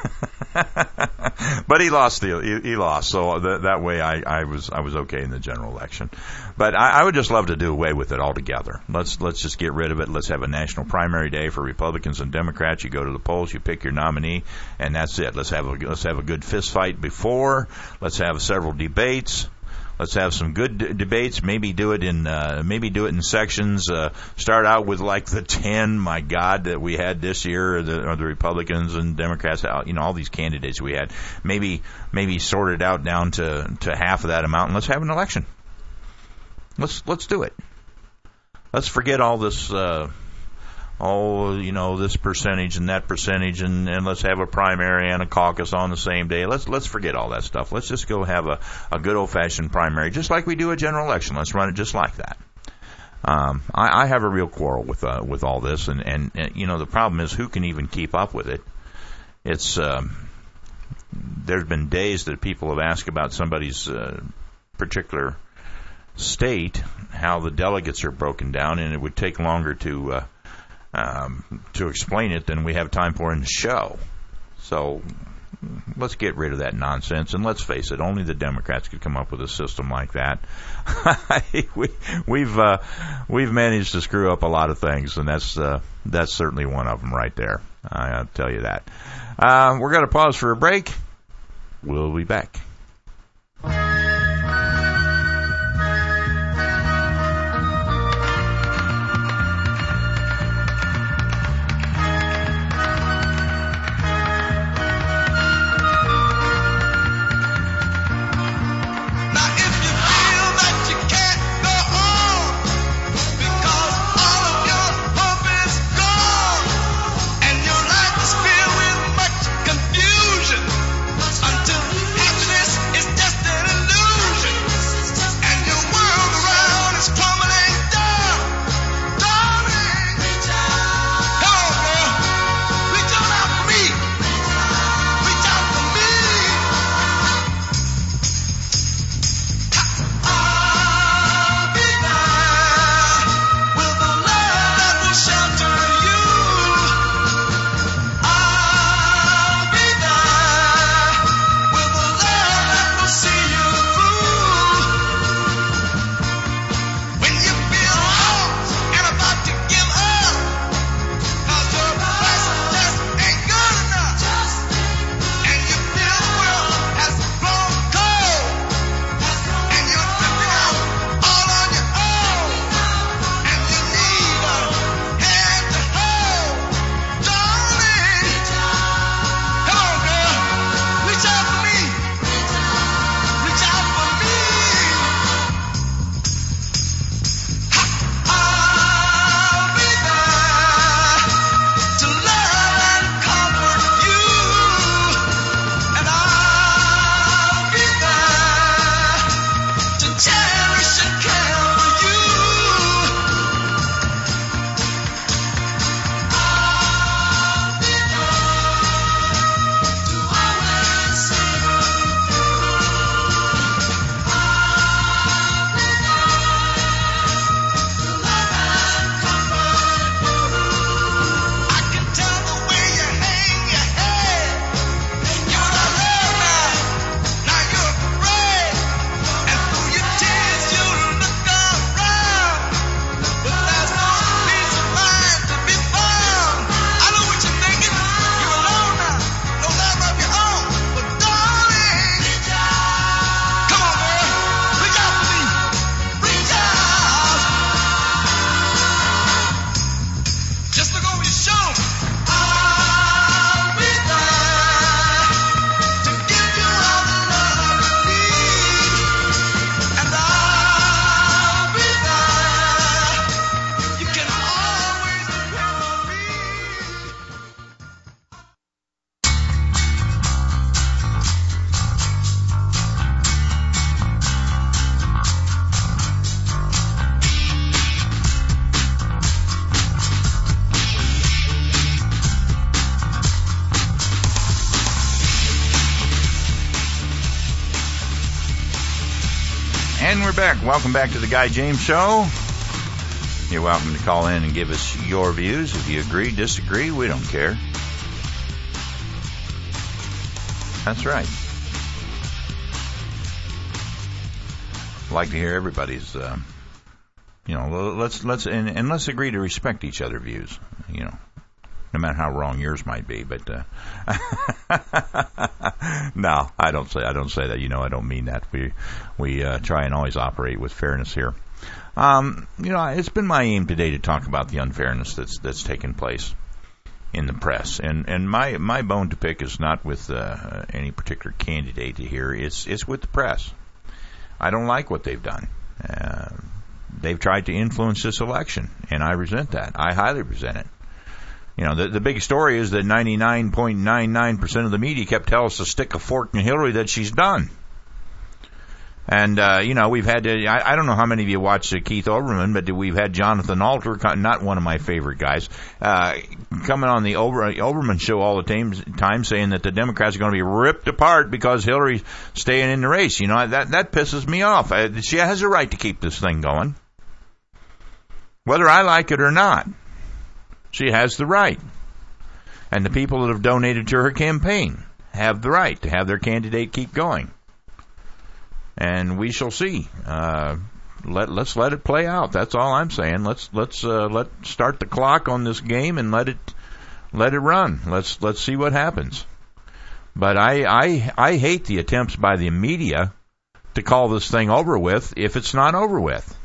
But he lost the he, he lost, so th- that way I, I was I was okay in the general election. But I, I would just love to do away with it altogether. Let's let's just get rid of it. Let's have a national primary day for Republicans and Democrats. You go to the polls, you pick your nominee, and that's it. Let's have a let's have a good fist fight before. Let's have several debates. Let's have some good d- debates. Maybe do it in uh, maybe do it in sections. Uh, start out with like the ten, my God, that we had this year, or the, or the Republicans and Democrats. You know, all these candidates we had. Maybe maybe sort it out down to, to half of that amount, and let's have an election. Let's let's do it. Let's forget all this. Uh, oh, you know, this percentage and that percentage, and, and let's have a primary and a caucus on the same day. Let's let's forget all that stuff. Let's just go have a, a good old-fashioned primary, just like we do a general election. Let's run it just like that. Um, I, I have a real quarrel with uh, with all this, and, and, and, you know, the problem is who can even keep up with it. It's um, there's been days that people have asked about somebody's uh, particular state, how the delegates are broken down, and it would take longer to uh, Um, to explain it than we have time for in the show. So let's get rid of that nonsense, and let's face it, only the Democrats could come up with a system like that. we, we've uh, we've managed to screw up a lot of things, and that's uh, that's certainly one of them right there. I'll tell you that. Uh, we're going to pause for a break. We'll be back. Until happiness back. Welcome back to the Guy James Show. You're welcome to call in and give us your views. If you agree, disagree, we don't care. That's right. I'd like to hear everybody's, uh, you know, let's, let's, and, and let's agree to respect each other's views, you know, no matter how wrong yours might be, but, uh, no, I don't say, I don't say that, you know, I don't mean that. We, we, uh, try and always operate with fairness here. Um, you know, it's been my aim today to talk about the unfairness that's, that's taken place in the press. And, and my, my bone to pick is not with, uh, any particular candidate here. It's, it's with the press. I don't like what they've done. Uh, they've tried to influence this election, and I resent that. I highly resent it. You know, the, the big story is that ninety-nine point nine nine percent of the media kept telling us to stick a fork in Hillary that she's done. And, uh, you know, we've had to, I, I don't know how many of you watched uh, Keith Olbermann, but we've had Jonathan Alter, not one of my favorite guys, uh, coming on the Ober, Olbermann show all the time, time saying that the Democrats are going to be ripped apart because Hillary's staying in the race. You know, that, that pisses me off. Uh, she has a right to keep this thing going. Whether I like it or not, she has the right. And the people that have donated to her campaign have the right to have their candidate keep going. And we shall see. Uh, let let's let it play out. That's all I'm saying. Let's let's uh, let start the clock on this game and let it let it run. Let's let's see what happens. But I I I hate the attempts by the media to call this thing over with if it's not over with.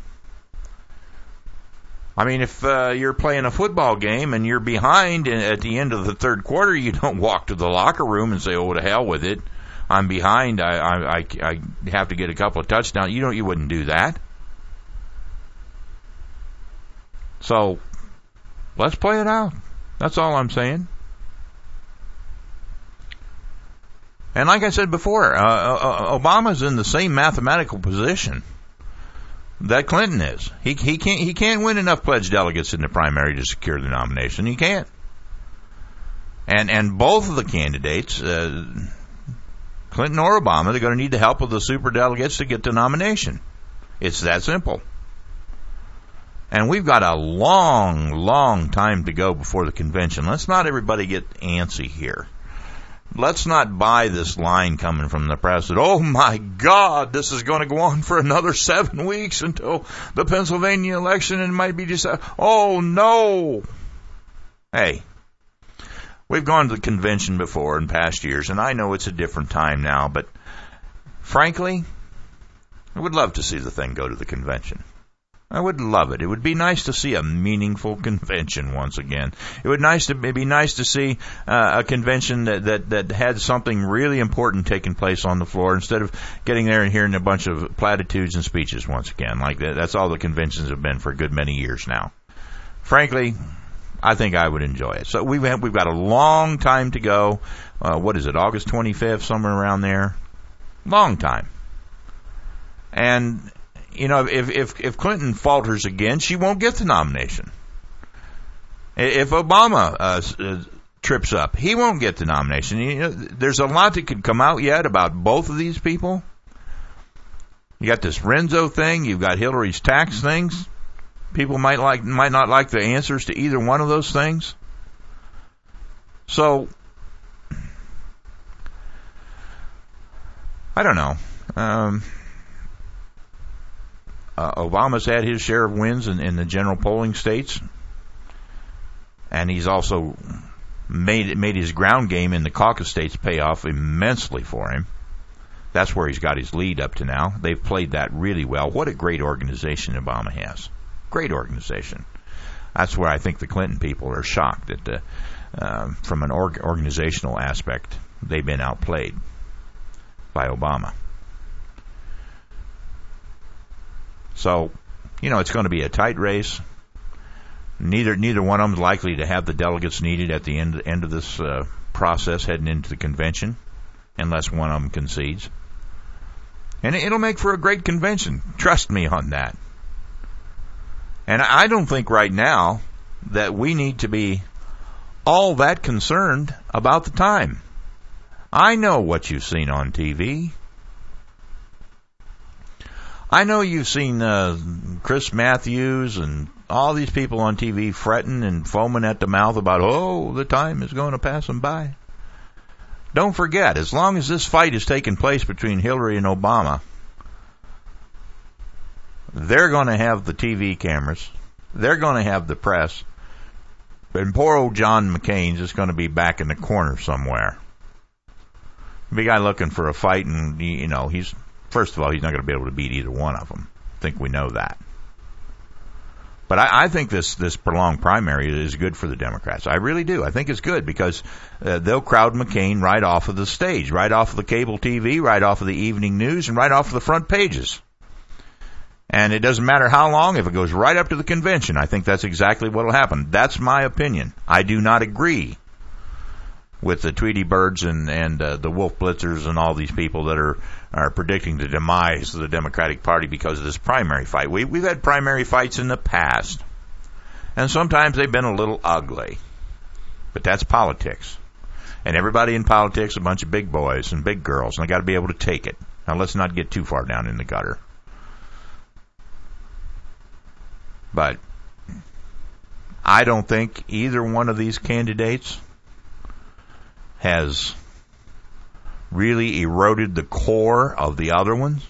I mean, if uh, you're playing a football game and you're behind at the end of the third quarter, you don't walk to the locker room and say, "Oh, to hell with it. I'm behind. I, I, I, I have to get a couple of touchdowns." You know, you wouldn't do that. So, let's play it out. That's all I'm saying. And like I said before, uh, uh, Obama's in the same mathematical position that Clinton is. He, he can't, he can't win enough pledged delegates in the primary to secure the nomination. He can't. And, and both of the candidates, uh, Clinton or Obama, they're going to need the help of the superdelegates to get the nomination. It's that simple. And we've got a long, long time to go before the convention. Let's not everybody get antsy here. Let's not buy this line coming from the press that, oh my God, this is going to go on for another seven weeks until the Pennsylvania election and it might be decided. Oh no. Hey. We've gone to the convention before in past years, and I know it's a different time now, but frankly, I would love to see the thing go to the convention. I would love it. It would be nice to see a meaningful convention once again. It would nice to it'd be nice to see uh, a convention that, that that had something really important taking place on the floor instead of getting there and hearing a bunch of platitudes and speeches once again. Like that, that's all the conventions have been for a good many years now. Frankly, I think I would enjoy it. So we've we've got a long time to go. Uh, what is it, August twenty-fifth, somewhere around there? Long time. And you know, if if if Clinton falters again, she won't get the nomination. If Obama uh, uh, trips up, he won't get the nomination. You know, there's a lot that could come out yet about both of these people. You got this Renzo thing. You've got Hillary's tax things. People might like might not like the answers to either one of those things. So, I don't know. Um, uh, Obama's had his share of wins in, in the general polling states, and he's also made made his ground game in the caucus states pay off immensely for him. That's where he's got his lead up to now. They've played that really well. What a great organization Obama has. Great organization. That's where I think the Clinton people are shocked that the, uh, from an org- organizational aspect, they've been outplayed by Obama. So, you know, it's going to be a tight race. Neither neither one of them is likely to have the delegates needed at the end, end of this uh, process heading into the convention, unless one of them concedes. And it'll make for a great convention. Trust me on that. And I don't think right now that we need to be all that concerned about the time. I know what you've seen on T V. I know you've seen uh, Chris Matthews and all these people on T V fretting and foaming at the mouth about, oh, the time is going to pass them by. Don't forget, as long as this fight is taking place between Hillary and Obama, they're going to have the T V cameras. They're going to have the press. And poor old John McCain's just going to be back in the corner somewhere. Big guy looking for a fight, and, you know, he's, first of all, he's not going to be able to beat either one of them. I think we know that. But I, I think this, this prolonged primary is good for the Democrats. I really do. I think it's good because uh, they'll crowd McCain right off of the stage, right off of the cable T V, right off of the evening news, and right off of the front pages. And it doesn't matter how long, if it goes right up to the convention, I think that's exactly what will happen. That's my opinion. I do not agree with the Tweety Birds and, and uh, the Wolf Blitzers and all these people that are, are predicting the demise of the Democratic Party because of this primary fight. We, we've had primary fights in the past, and sometimes they've been a little ugly. But that's politics. And everybody in politics is a bunch of big boys and big girls, and they got to be able to take it. Now, let's not get too far down in the gutter. But I don't think either one of these candidates has really eroded the core of the other ones.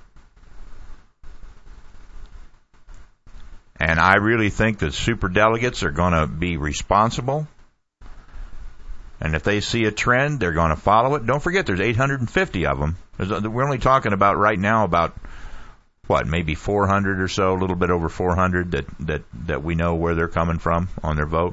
And I really think that superdelegates are going to be responsible. And if they see a trend, they're going to follow it. Don't forget, there's eight hundred fifty of them. There's, we're only talking about right now about what, maybe four hundred or so, a little bit over four hundred that, that, that we know where they're coming from on their vote.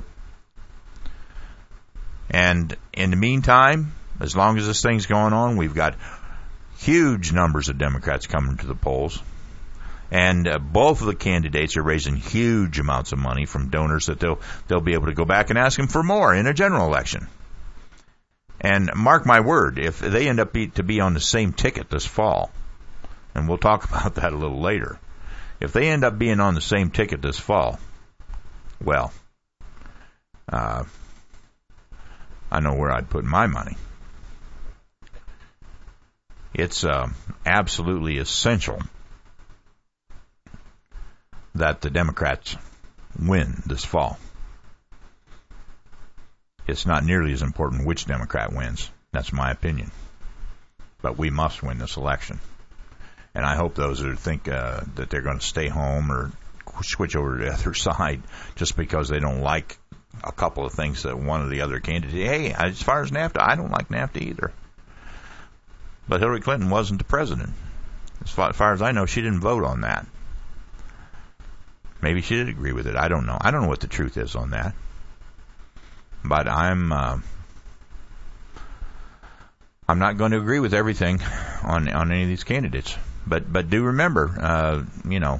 And in the meantime, as long as this thing's going on, we've got huge numbers of Democrats coming to the polls. And uh, both of the candidates are raising huge amounts of money from donors that they'll, they'll be able to go back and ask them for more in a general election. And mark my word, if they end up be, to be on the same ticket this fall, and we'll talk about that a little later. If they end up being on the same ticket this fall, well, uh, I know where I'd put my money. It's uh, absolutely essential that the Democrats win this fall. It's not nearly as important which Democrat wins. That's my opinion. But we must win this election. And I hope those who think uh, that they're going to stay home or switch over to the other side just because they don't like a couple of things that one of the other candidates. Hey, as far as NAFTA, I don't like NAFTA either. But Hillary Clinton wasn't the president. As far, as far as I know, she didn't vote on that. Maybe she did agree with it. I don't know. I don't know what the truth is on that. But I'm uh, I'm not going to agree with everything on on any of these candidates. But but do remember, uh, you know,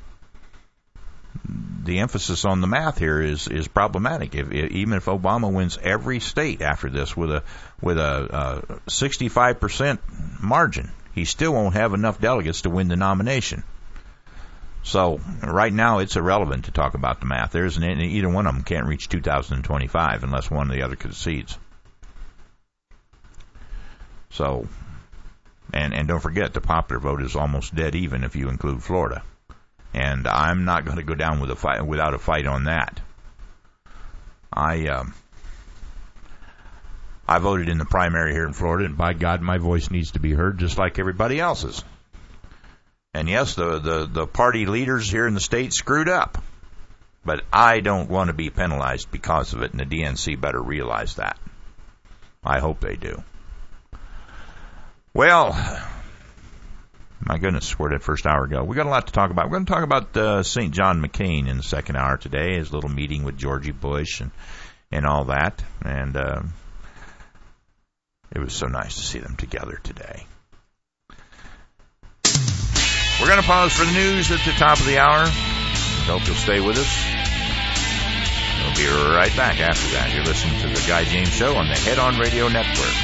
the emphasis on the math here is is problematic. If, even if Obama wins every state after this with a with a sixty-five percent margin, he still won't have enough delegates to win the nomination. So right now it's irrelevant to talk about the math. There isn't any, either one of them can't reach two thousand twenty-five unless one or the other concedes. So, and and don't forget, the popular vote is almost dead even if you include Florida. And I'm not going to go down with a fight without a fight on that. I um, I voted in the primary here in Florida, and by God, my voice needs to be heard just like everybody else's. And yes, the, the, the party leaders here in the state screwed up. But I don't want to be penalized because of it, and the D N C better realize that. I hope they do. Well, my goodness, where did that first hour go? We got a lot to talk about. We're going to talk about uh, Saint John McCain in the second hour today, his little meeting with Georgie Bush and, and all that. And uh, it was so nice to see them together today. We're going to pause for the news at the top of the hour. Hope you'll stay with us. We'll be right back after that. You're listening to the Guy James Show on the Head On Radio Network.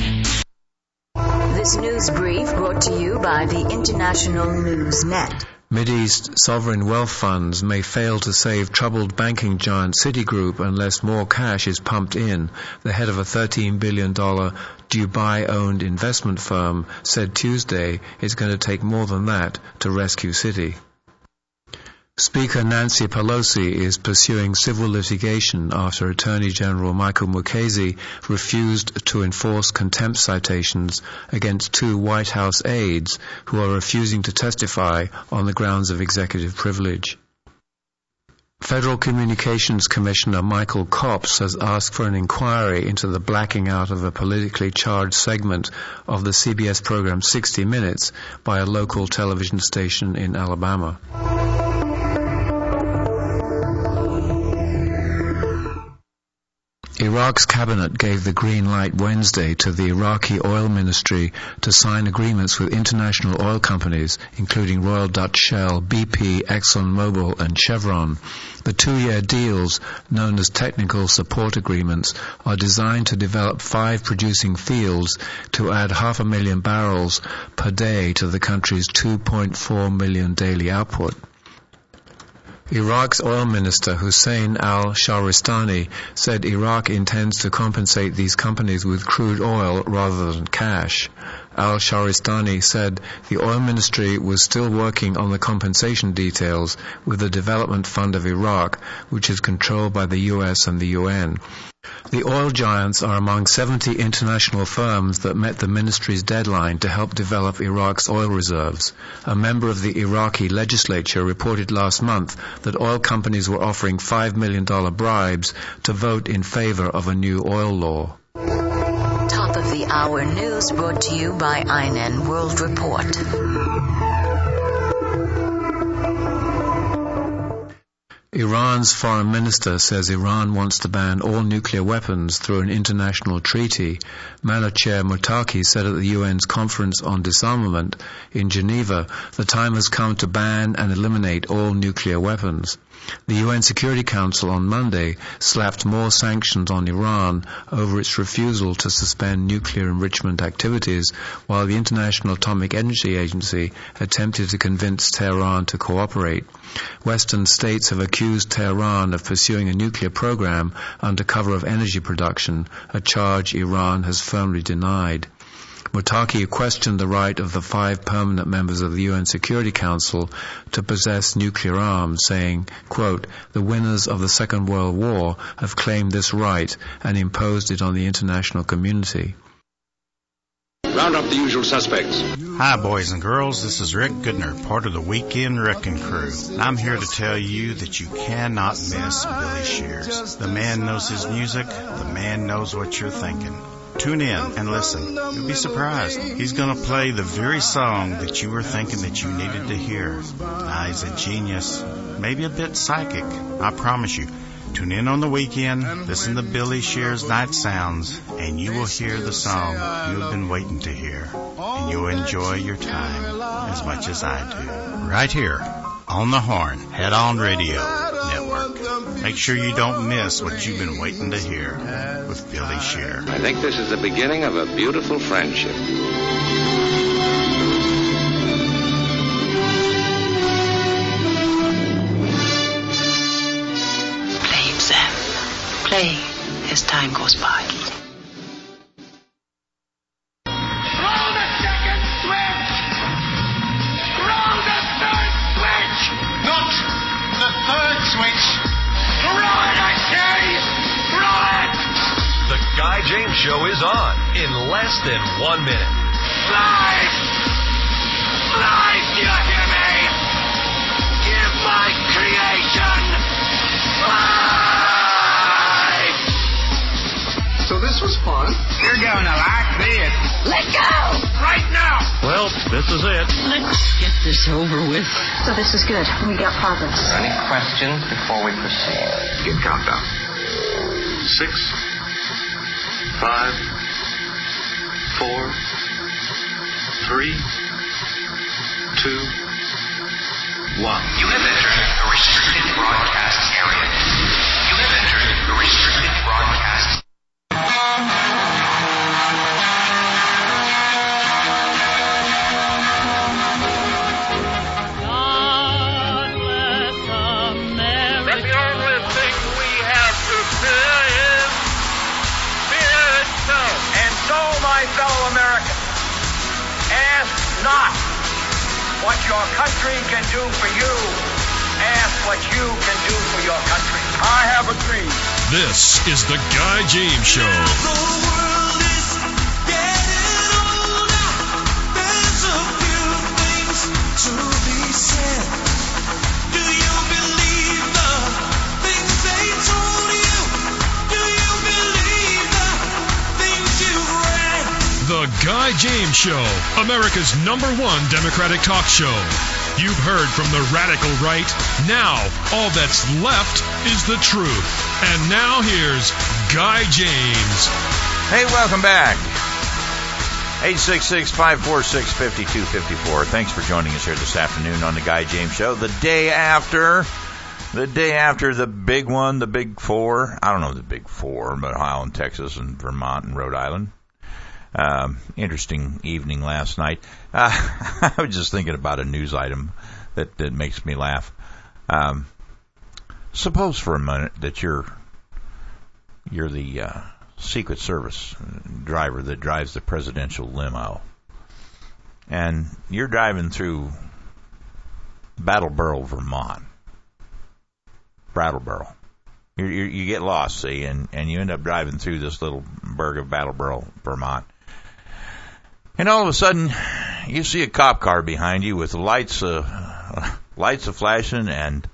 This news brief brought to you by the International News Net. Mideast sovereign wealth funds may fail to save troubled banking giant Citigroup unless more cash is pumped in, the head of a thirteen billion dollars Dubai-owned investment firm said Tuesday it's going to take more than that to rescue Citi. Speaker Nancy Pelosi is pursuing civil litigation after Attorney General Michael Mukasey refused to enforce contempt citations against two White House aides who are refusing to testify on the grounds of executive privilege. Federal Communications Commissioner Michael Copps has asked for an inquiry into the blacking out of a politically charged segment of the C B S program sixty minutes by a local television station in Alabama. Iraq's cabinet gave the green light Wednesday to the Iraqi oil ministry to sign agreements with international oil companies, including Royal Dutch Shell, B P, ExxonMobil, and Chevron. The two-year deals, known as technical support agreements, are designed to develop five producing fields to add half a million barrels per day to the country's two point four million daily output. Iraq's oil minister Hussein al-Shahristani said Iraq intends to compensate these companies with crude oil rather than cash. Al-Shahristani said the oil ministry was still working on the compensation details with the Development Fund of Iraq, which is controlled by the U S and the U N. The oil giants are among seventy international firms that met the ministry's deadline to help develop Iraq's oil reserves. A member of the Iraqi legislature reported last month that oil companies were offering five million dollars bribes to vote in favor of a new oil law. Top of the hour news brought to you by I N N World Report. Iran's foreign minister says Iran wants to ban all nuclear weapons through an international treaty. Manouchehr Mottaki said at the U N's Conference on Disarmament in Geneva, the time has come to ban and eliminate all nuclear weapons. The U N Security Council on Monday slapped more sanctions on Iran over its refusal to suspend nuclear enrichment activities, while the International Atomic Energy Agency attempted to convince Tehran to cooperate. Western states have accused Tehran of pursuing a nuclear program under cover of energy production, a charge Iran has firmly denied. Mottaki questioned the right of the five permanent members of the U N Security Council to possess nuclear arms, saying, quote, "The winners of the Second World War have claimed this right and imposed it on the international community." Round up the usual suspects. Hi, boys and girls. This is Rick Goodner, part of the Weekend Wrecking Crew. I'm here to tell you that you cannot miss Billy Shears. The man knows his music. The man knows what you're thinking. Tune in and listen. You'll be surprised. He's going to play the very song that you were thinking that you needed to hear. Ah, he's a genius. Maybe a bit psychic. I promise you. Tune in on the weekend, listen to Billy Shears' Night Sounds, and you will hear the song you have been waiting to hear. And you'll enjoy your time as much as I do. Right here on the Horn Head On Radio Network. Make sure you don't miss what you've been waiting to hear with Billy Shear. I think this is the beginning of a beautiful friendship. Play as time goes by. Throw the second switch! Throw the third switch! Not the third switch! Throw it, I say! Throw it! The Guy James Show is on in less than one minute. Life! Life, do you hear me? Give my creation life! So this was fun. You're going to like this. Let go! Right now! Well, this is it. Let's get this over with. So this is good. We got progress. Any questions before we proceed? Get countdown. Six, five, four, three, two, one. You have entered the restricted broadcast area. You have entered the restricted broadcast. God not what your country can do for you. Ask what you can do for your country. I have a dream. This is the Guy James Show. The world is getting older. There's a few things to be said. Do you believe the things they told you? Do you believe the things you've read? The Guy James Show, America's number one Democratic talk show. You've heard from the radical right. Now, all that's left is the truth. And now here's Guy James. Hey, welcome back. eight six six, five four six, five two five four. Thanks for joining us here this afternoon on the Guy James Show. The day after, the day after the big one, the big four. I don't know the big four, but Ohio and Texas and Vermont and Rhode Island. Um, interesting evening last night. Uh, I was just thinking about a news item that, that makes me laugh. Um, suppose for a minute that you're you're the uh, Secret Service driver that drives the presidential limo, and you're driving through Brattleboro, Vermont. Brattleboro. You, you, you get lost, see, and, and you end up driving through this little burg of Brattleboro, Vermont. And all of a sudden, you see a cop car behind you with lights, uh, lights a flashing and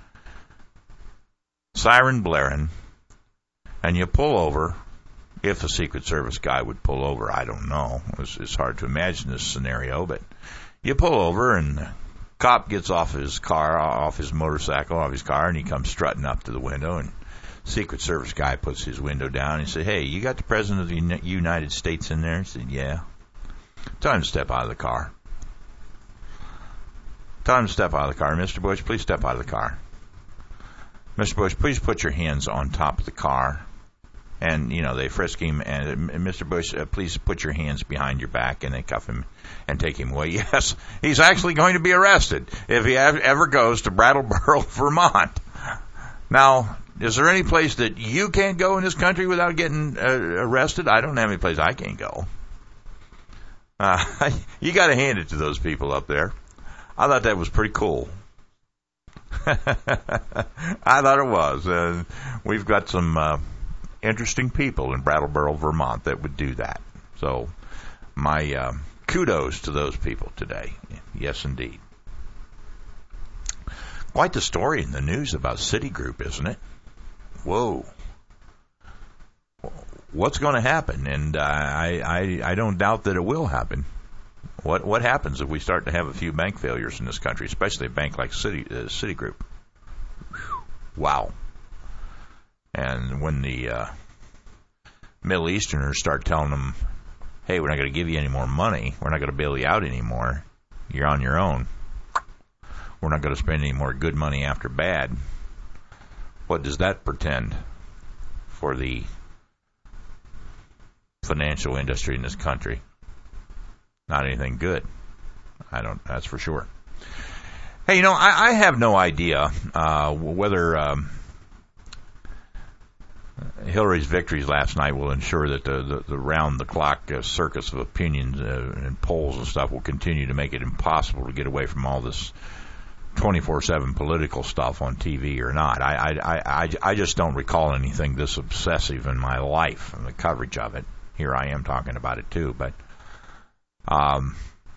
siren blaring, and you pull over. If a Secret Service guy would pull over, I don't know. It's, it's hard to imagine this scenario, but you pull over, and the cop gets off his car, off his motorcycle, off his car, and he comes strutting up to the window, and Secret Service guy puts his window down and he said, "Hey, you got the President of the United States in there?" He said, "Yeah." "Tell him to step out of the car. Tell him to step out of the car. Mister Bush, please step out of the car. Mister Bush, please put your hands on top of the car." And, you know, they frisk him, and Mister Bush, uh, please put your hands behind your back, and they cuff him and take him away. Yes, he's actually going to be arrested if he ever goes to Brattleboro, Vermont. Now, is there any place that you can't go in this country without getting uh, arrested? I don't have any place I can't go. Uh, you got to hand it to those people up there. I thought that was pretty cool. I thought it was. Uh, we've got some uh, interesting people in Brattleboro, Vermont that would do that. So my uh, kudos to those people today. Yes, indeed. Quite the story in the news about Citigroup, isn't it? Whoa. What's going to happen? And uh, I, I I don't doubt that it will happen. What what happens if we start to have a few bank failures in this country, especially a bank like Citi, uh, Citigroup? Wow. And when the uh, Middle Easterners start telling them, "Hey, we're not going to give you any more money. We're not going to bail you out anymore. You're on your own. We're not going to spend any more good money after bad." What does that portend for the financial industry in this country? Not anything good. I don't. That's for sure. Hey, you know, I, I have no idea uh, whether um, Hillary's victories last night will ensure that the, the, the round-the-clock uh, circus of opinions uh, and polls and stuff will continue to make it impossible to get away from all this twenty-four seven political stuff on T V or not. I, I, I, I just don't recall anything this obsessive in my life and the coverage of it. Here I am talking about it too, but um,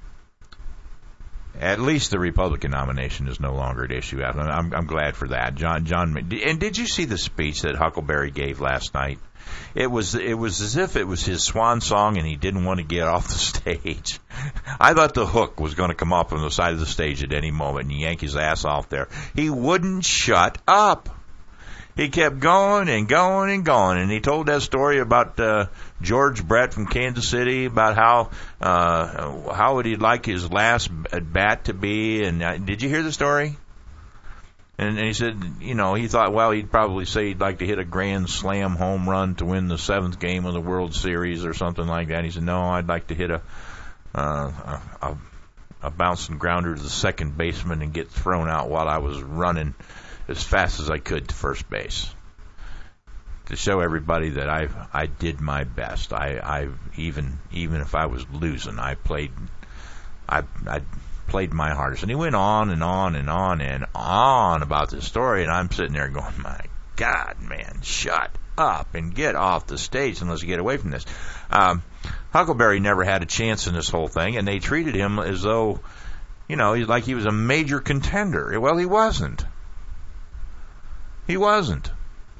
at least the Republican nomination is no longer at issue. I'm, I'm glad for that. John, John, and did you see the speech that Huckleberry gave last night? It was it was as if it was his swan song and he didn't want to get off the stage. I thought the hook was going to come up on the side of the stage at any moment and yank his ass off there. He wouldn't shut up. He kept going and going and going, and he told that story about uh, George Brett from Kansas City, about how uh, how would he like his last at bat to be. And uh, did you hear the story? And, and he said, you know, he thought, well, he'd probably say he'd like to hit a grand slam home run to win the seventh game of the World Series or something like that. He said, no, I'd like to hit a uh, a, a, a bouncing grounder to the second baseman and get thrown out while I was running as fast as I could to first base, to show everybody that I I did my best. I I even even if I was losing, I played I, I played my hardest. And he went on and on and on and on about this story, and I'm sitting there going, my God, man, shut up and get off the stage and let's get away from this. Um, Huckleberry never had a chance in this whole thing, and they treated him as though, you know, he's like he was a major contender. Well, he wasn't. He wasn't.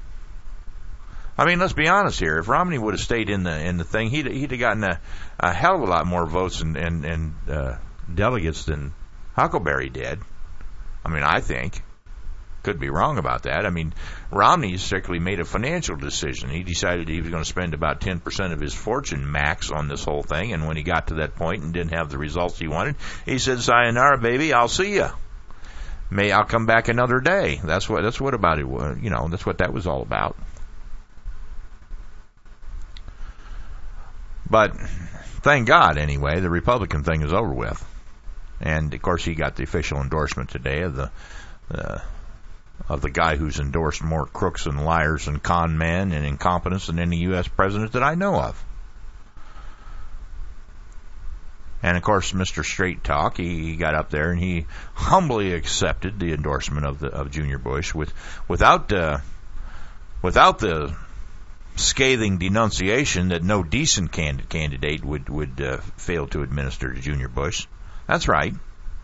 I mean, let's be honest here. If Romney would have stayed in the in the thing, he'd he'd have gotten a, a hell of a lot more votes and and, and uh, delegates than Huckleberry did. I mean, I think. Could be wrong about that. I mean, Romney strictly made a financial decision. He decided he was going to spend about ten percent of his fortune max on this whole thing, and when he got to that point and didn't have the results he wanted, he said, "Sayonara, baby, I'll see ya. May I'll come back another day." That's what that's what about it was. You know, that's what that was all about. But thank God, anyway, the Republican thing is over with. And, of course, he got the official endorsement today of the uh, of the guy who's endorsed more crooks and liars and con men and incompetents than any U S president that I know of. And, of course, Mister Straight Talk, he, he got up there and he humbly accepted the endorsement of the of Junior Bush with without uh, without the scathing denunciation that no decent candid- candidate would would uh, fail to administer to Junior Bush. That's right.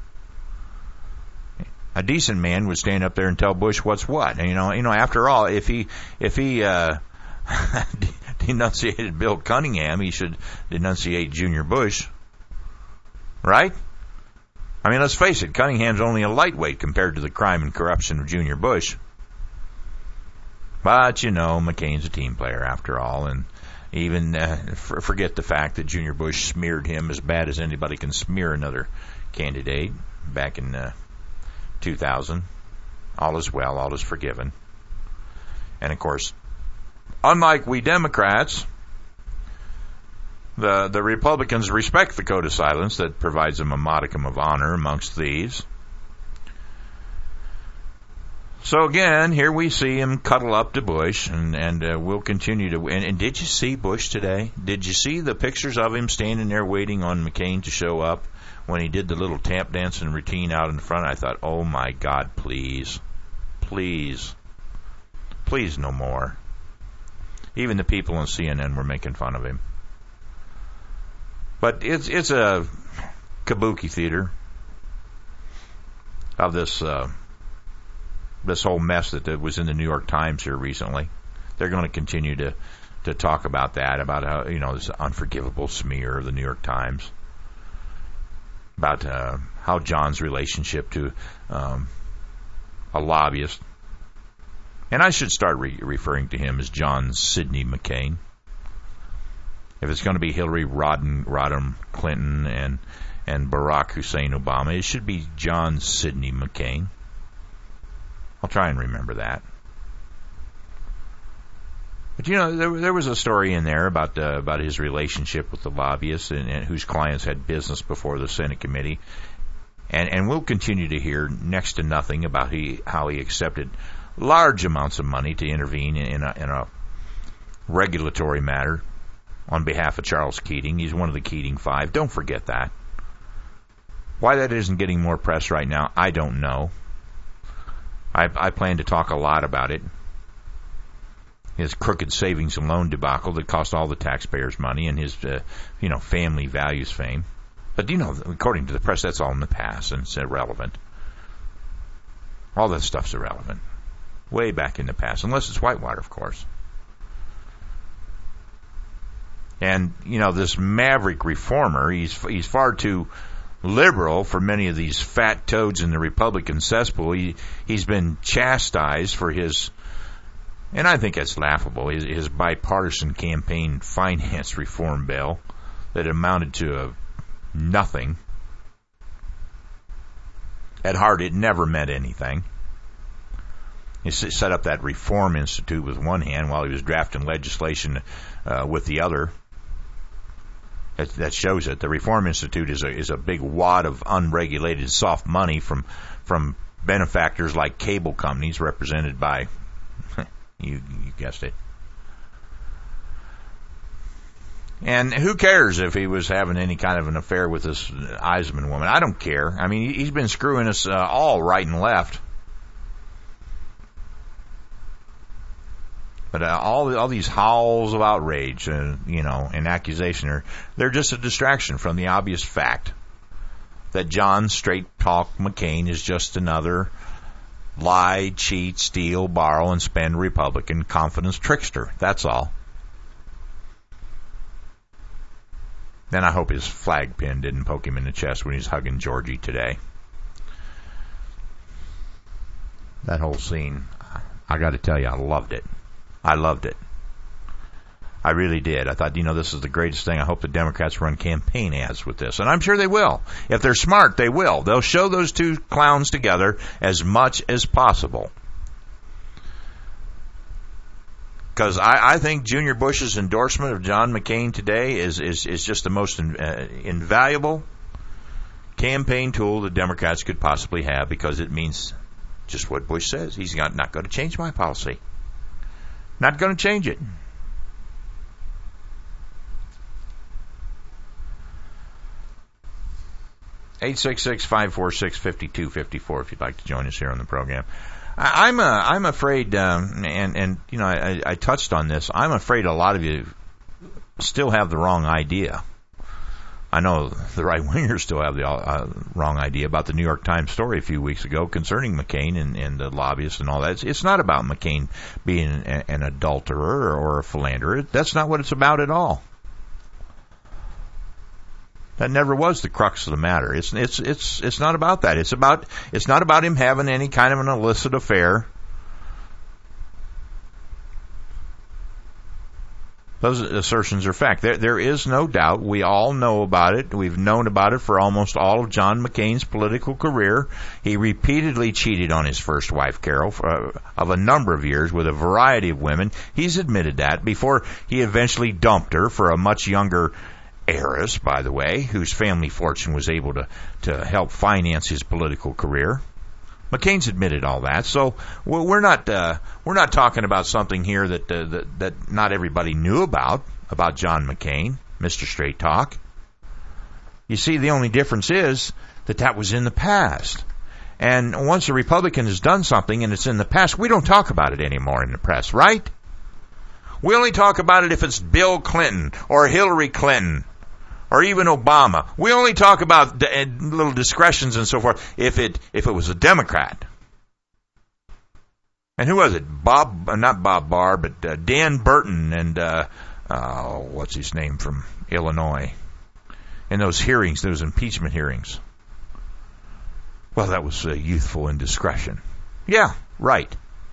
A decent man would stand up there and tell Bush what's what. And, you know, you know. After all, if he if he uh, denunciated Bill Cunningham, he should denunciate Junior Bush, right? I mean, let's face it. Cunningham's only a lightweight compared to the crime and corruption of Junior Bush. But, you know, McCain's a team player after all, and even uh, f- forget the fact that Junior Bush smeared him as bad as anybody can smear another candidate back in uh, two thousand. All is well, all is forgiven. And, of course, unlike we Democrats, the, the Republicans respect the code of silence that provides them a modicum of honor amongst thieves. So again, here we see him cuddle up to Bush, and, and uh, we'll continue to... And, and did you see Bush today? Did you see the pictures of him standing there waiting on McCain to show up when he did the little tap dancing routine out in front? I thought, oh my God, please. Please. Please no more. Even the people on C N N were making fun of him. But it's it's a kabuki theater of this... Uh, this whole mess that was in the New York Times here recently. They're going to continue to, to talk about that, about how, you know, this unforgivable smear of the New York Times, about uh, how John's relationship to um, a lobbyist, and I should start re- referring to him as John Sidney McCain. If it's going to be Hillary Rodham, Rodham Clinton and, and Barack Hussein Obama, it should be John Sidney McCain. I'll try and remember that. But, you know, there, there was a story in there about uh, about his relationship with the lobbyists and, and whose clients had business before the Senate committee. And, and we'll continue to hear next to nothing about he, how he accepted large amounts of money to intervene in, in, a, in a regulatory matter on behalf of Charles Keating. He's one of the Keating Five. Don't forget that. Why that isn't getting more press right now, I don't know. I, I plan to talk a lot about it. His crooked savings and loan debacle that cost all the taxpayers money, and his, uh, you know, family values fame. But, you know, according to the press, that's all in the past, and it's irrelevant. All that stuff's irrelevant. Way back in the past, unless it's Whitewater, of course. And, you know, this maverick reformer, he's he's far too liberal for many of these fat toads in the Republican cesspool. He, he's been chastised for his, and I think that's laughable, his, his bipartisan campaign finance reform bill that amounted to a nothing. At heart, it never meant anything. He set up that Reform Institute with one hand while he was drafting legislation uh, with the other. That, that shows it. The Reform Institute is a is a big wad of unregulated soft money from from benefactors like cable companies, represented by you you guessed it. And who cares if he was having any kind of an affair with this Eisman woman? I don't care. I mean, he's been screwing us uh, all right and left. But uh, all all these howls of outrage, uh, you know, and accusation, are they're just a distraction from the obvious fact that John Straight Talk McCain is just another lie, cheat, steal, borrow, and spend Republican confidence trickster. That's all. Then I hope his flag pin didn't poke him in the chest when he's hugging Georgie today. That whole scene, I got to tell you, I loved it. I loved it. I really did. I thought, you know, this is the greatest thing. I hope the Democrats run campaign ads with this. And I'm sure they will. If they're smart, they will. They'll show those two clowns together as much as possible. Because I, I think Junior Bush's endorsement of John McCain today is, is, is just the most in, uh, invaluable campaign tool the Democrats could possibly have, because it means just what Bush says. He's not, not going to change my policy. Not going to change it. eight six six, five four six, five two five four if you'd like to join us here on the program. I, I'm uh, I'm afraid, um, and, and you know, I, I touched on this, I'm afraid a lot of you still have the wrong idea. I know the right-wingers still have the uh, wrong idea about the New York Times story a few weeks ago concerning McCain and, and the lobbyists and all that. It's, it's not about McCain being an, an adulterer or a philanderer. That's not what it's about at all. That never was the crux of the matter. It's it's it's it's not about that. It's about it's not about him having any kind of an illicit affair. Those assertions are fact. There, there is no doubt. We all know about it. We've known about it for almost all of John McCain's political career. He repeatedly cheated on his first wife, Carol, for, uh, of a number of years with a variety of women. He's admitted that before he eventually dumped her for a much younger heiress, by the way, whose family fortune was able to, to help finance his political career. McCain's admitted all that, so we're not uh, we're not talking about something here that, uh, that that not everybody knew about about John McCain, Mister Straight Talk. You see, the only difference is that that was in the past, and once a Republican has done something and it's in the past, we don't talk about it anymore in the press, right? We only talk about it if it's Bill Clinton or Hillary Clinton or even Obama. We only talk about d- little discretions and so forth if it if it was a Democrat. And who was it? Bob, uh, not Bob Barr, but uh, Dan Burton and uh, uh, what's his name from Illinois. In those hearings, those impeachment hearings. Well, that was uh, youthful indiscretion. Yeah, right.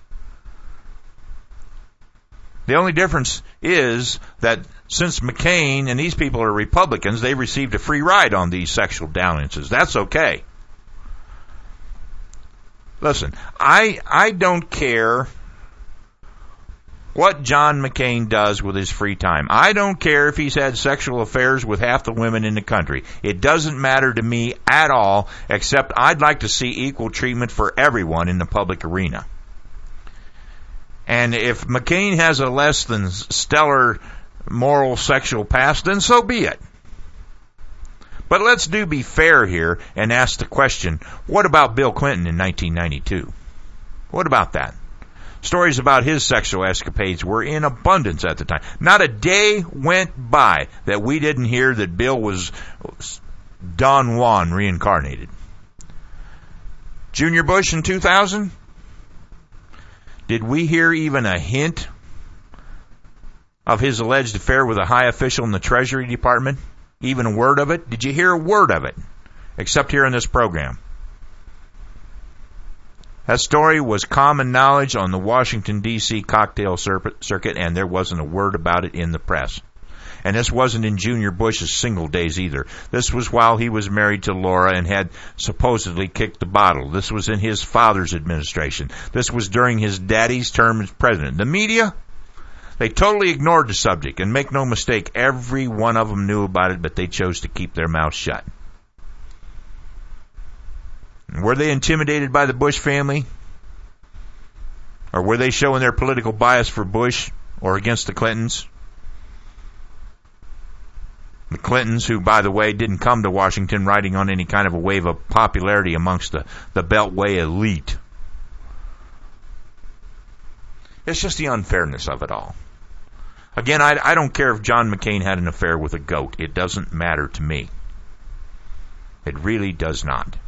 The only difference is that since McCain and these people are Republicans, they received a free ride on these sexual dalliances. That's okay. Listen, I I don't care what John McCain does with his free time. I don't care if he's had sexual affairs with half the women in the country. It doesn't matter to me at all, except I'd like to see equal treatment for everyone in the public arena. And if McCain has a less than stellar moral sexual past, then so be it. But let's do be fair here and ask the question, what about Bill Clinton in nineteen ninety-two? What about that? Stories about his sexual escapades were in abundance at the time. Not a day went by that we didn't hear that Bill was Don Juan reincarnated. Junior Bush in two thousand? Did we hear even a hint of his alleged affair with a high official in the Treasury Department? Even a word of it? Did you hear a word of it? Except here in this program. That story was common knowledge on the Washington, D C cocktail circuit, and there wasn't a word about it in the press. And this wasn't in Junior Bush's single days either. This was while he was married to Laura and had supposedly kicked the bottle. This was in his father's administration. This was during his daddy's term as president. The media, they totally ignored the subject. And make no mistake, every one of them knew about it, but they chose to keep their mouths shut. Were they intimidated by the Bush family? Or were they showing their political bias for Bush or against the Clintons? Clintons, who, by the way, didn't come to Washington riding on any kind of a wave of popularity amongst the, the Beltway elite. It's just the unfairness of it all. Again, I, I don't care if John McCain had an affair with a goat. It doesn't matter to me. It really does not.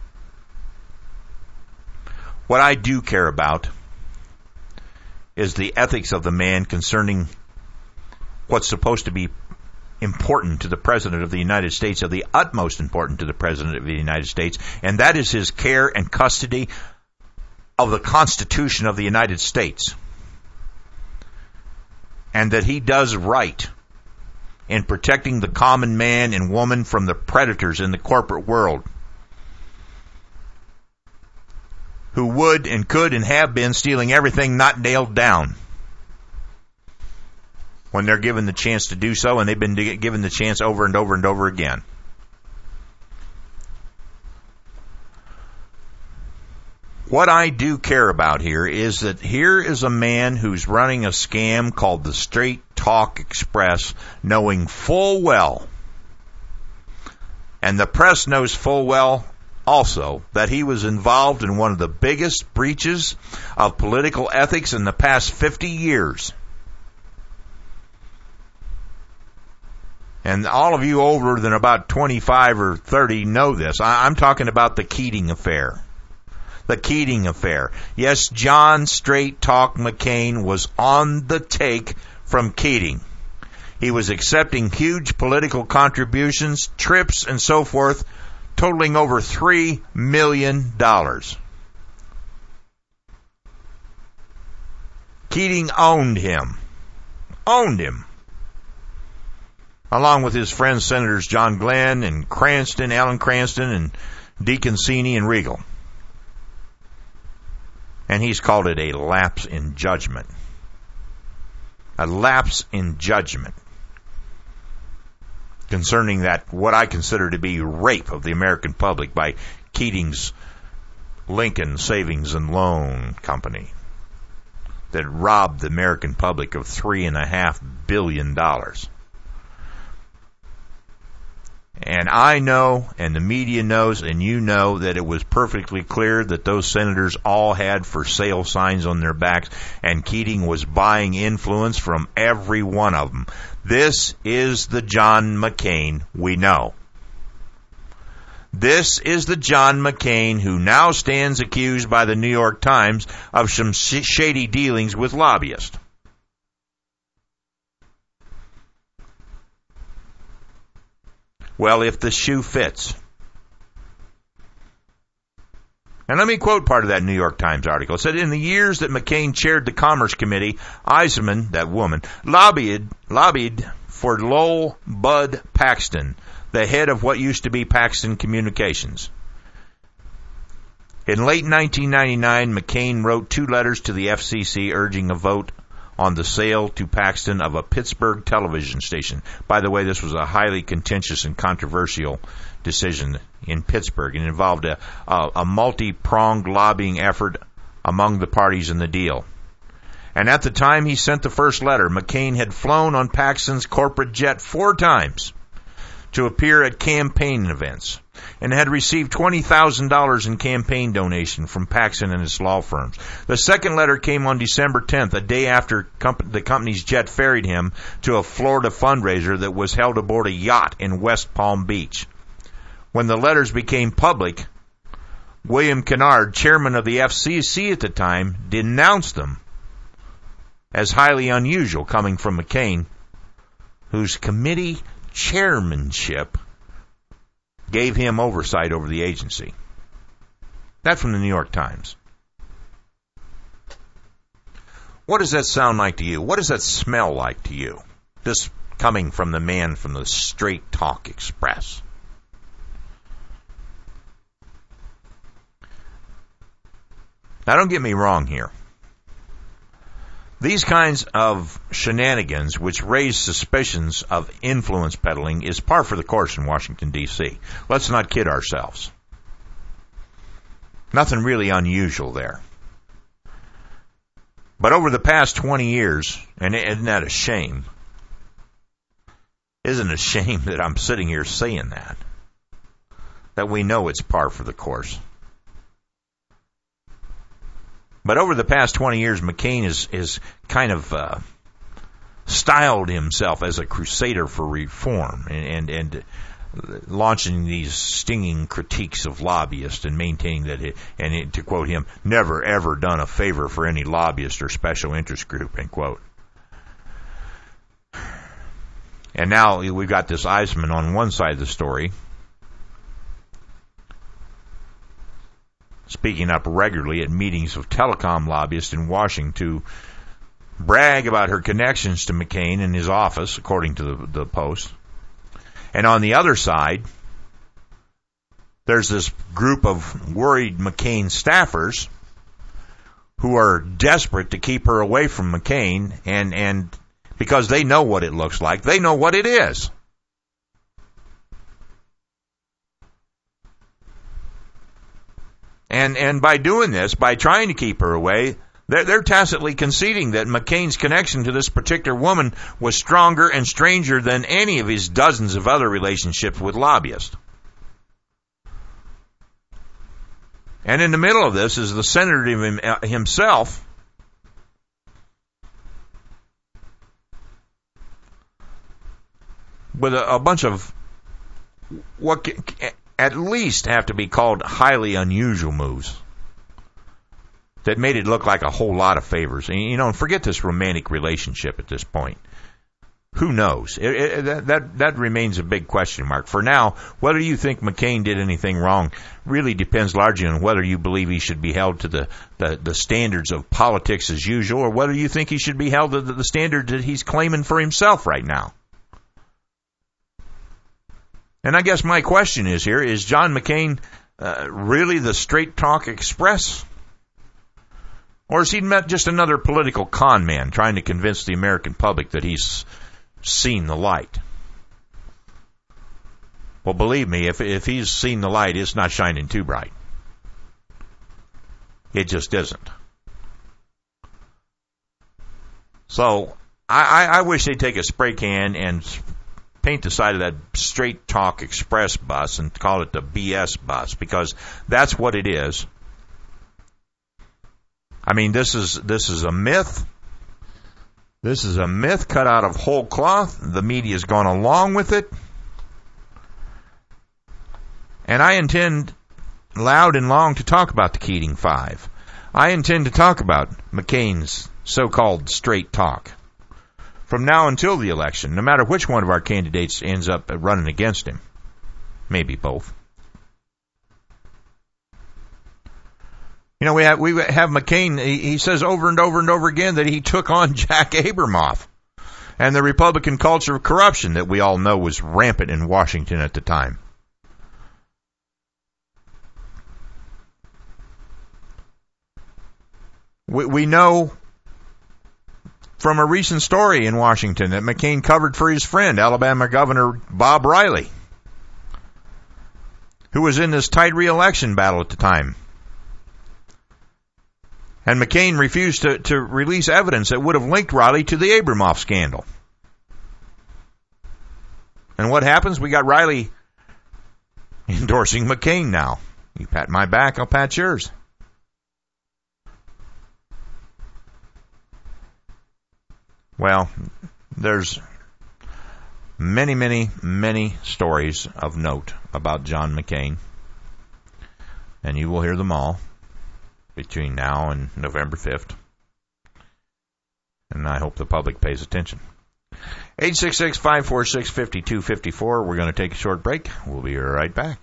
What I do care about is the ethics of the man concerning what's supposed to be important to the President of the United States, of the utmost important to the President of the United States, and that is his care and custody of the Constitution of the United States. And that he does right in protecting the common man and woman from the predators in the corporate world who would and could and have been stealing everything not nailed down when they're given the chance to do so, and they've been given the chance over and over and over again. What I do care about here is that here is a man who's running a scam called the Straight Talk Express, knowing full well, and the press knows full well also, that he was involved in one of the biggest breaches of political ethics in the past fifty years. And all of you older than about twenty-five or thirty know this. I'm talking about the Keating affair. The Keating affair. Yes, John Straight Talk McCain was on the take from Keating. He was accepting huge political contributions, trips, and so forth, totaling over three million dollars. Keating owned him. Owned him. Along with his friends, Senators John Glenn and Cranston, Alan Cranston, and DeConcini and Regal. And he's called it a lapse in judgment. A lapse in judgment concerning that, what I consider to be rape of the American public by Keating's Lincoln Savings and Loan Company that robbed the American public of three and a half billion dollars. And I know, and the media knows, and you know, that it was perfectly clear that those senators all had for sale signs on their backs, and Keating was buying influence from every one of them. This is the John McCain we know. This is the John McCain who now stands accused by the New York Times of some sh- shady dealings with lobbyists. Well, if the shoe fits. And let me quote part of that New York Times article. It said, in the years that McCain chaired the Commerce Committee, Eisenman, that woman, lobbied, lobbied for Lowell Bud Paxton, the head of what used to be Paxton Communications. In late nineteen ninety-nine, McCain wrote two letters to the F C C urging a vote on the sale to Paxton of a Pittsburgh television station. By the way, this was a highly contentious and controversial decision in Pittsburgh. It involved a, a, a multi-pronged lobbying effort among the parties in the deal. And at the time he sent the first letter, McCain had flown on Paxton's corporate jet four times to appear at campaign events, and had received twenty thousand dollars in campaign donation from Paxton and his law firms. The second letter came on December tenth, a day after comp- the company's jet ferried him to a Florida fundraiser that was held aboard a yacht in West Palm Beach. When the letters became public, William Kennard, chairman of the F C C at the time, denounced them as highly unusual coming from McCain, whose committee chairmanship gave him oversight over the agency. That from the New York Times. What does that sound like to you? What does that smell like to you? This coming from the man from the Straight Talk Express. Now, don't get me wrong here. These kinds of shenanigans, which raise suspicions of influence peddling, is par for the course in Washington, D C Let's not kid ourselves. Nothing really unusual there. But over the past twenty years, and isn't that a shame, Isn't it a shame that I'm sitting here saying that? That we know it's par for the course. But over the past twenty years, McCain is, is kind of uh, styled himself as a crusader for reform and, and, and launching these stinging critiques of lobbyists and maintaining that, it, and it, to quote him, never ever done a favor for any lobbyist or special interest group, end quote. And now we've got this Eisman on one side of the story, speaking up regularly at meetings of telecom lobbyists in Washington to brag about her connections to McCain and his office, according to the, the Post. And on the other side, there's this group of worried McCain staffers who are desperate to keep her away from McCain, and, and because they know what it looks like. They know what it is. And and by doing this, by trying to keep her away, they're, they're tacitly conceding that McCain's connection to this particular woman was stronger and stranger than any of his dozens of other relationships with lobbyists. And in the middle of this is the senator himself, with a, a bunch of what can, at least have to be called highly unusual moves that made it look like a whole lot of favors. And, you know, forget this romantic relationship at this point. Who knows? It, it, that, that that remains a big question mark. For now, whether you think McCain did anything wrong really depends largely on whether you believe he should be held to the, the, the standards of politics as usual, or whether you think he should be held to the, the standards that he's claiming for himself right now. And I guess my question is here, is John McCain uh, really the Straight Talk Express? Or is he just another political con man trying to convince the American public that he's seen the light? Well, believe me, if if he's seen the light, it's not shining too bright. It just isn't. So, I, I, I wish they'd take a spray can and paint the side of that Straight Talk Express bus and call it the B S bus, because that's what it is. I mean, this is this is a myth. This is a myth cut out of whole cloth. The media's gone along with it. And I intend loud and long to talk about the Keating Five. I intend to talk about McCain's so-called straight talk from now until the election, no matter which one of our candidates ends up running against him. Maybe both. You know, we have we have McCain, he, he says over and over and over again that he took on Jack Abramoff and the Republican culture of corruption that we all know was rampant in Washington at the time. We, we know from a recent story in Washington that McCain covered for his friend, Alabama Governor Bob Riley, who was in this tight re-election battle at the time. And McCain refused to, to release evidence that would have linked Riley to the Abramoff scandal. And what happens? We got Riley endorsing McCain now. You pat my back, I'll pat yours. Well, there's many, many, many stories of note about John McCain. And you will hear them all between now and November fifth. And I hope the public pays attention. eight six six, five four six, five two five four. We're going to take a short break. We'll be right back.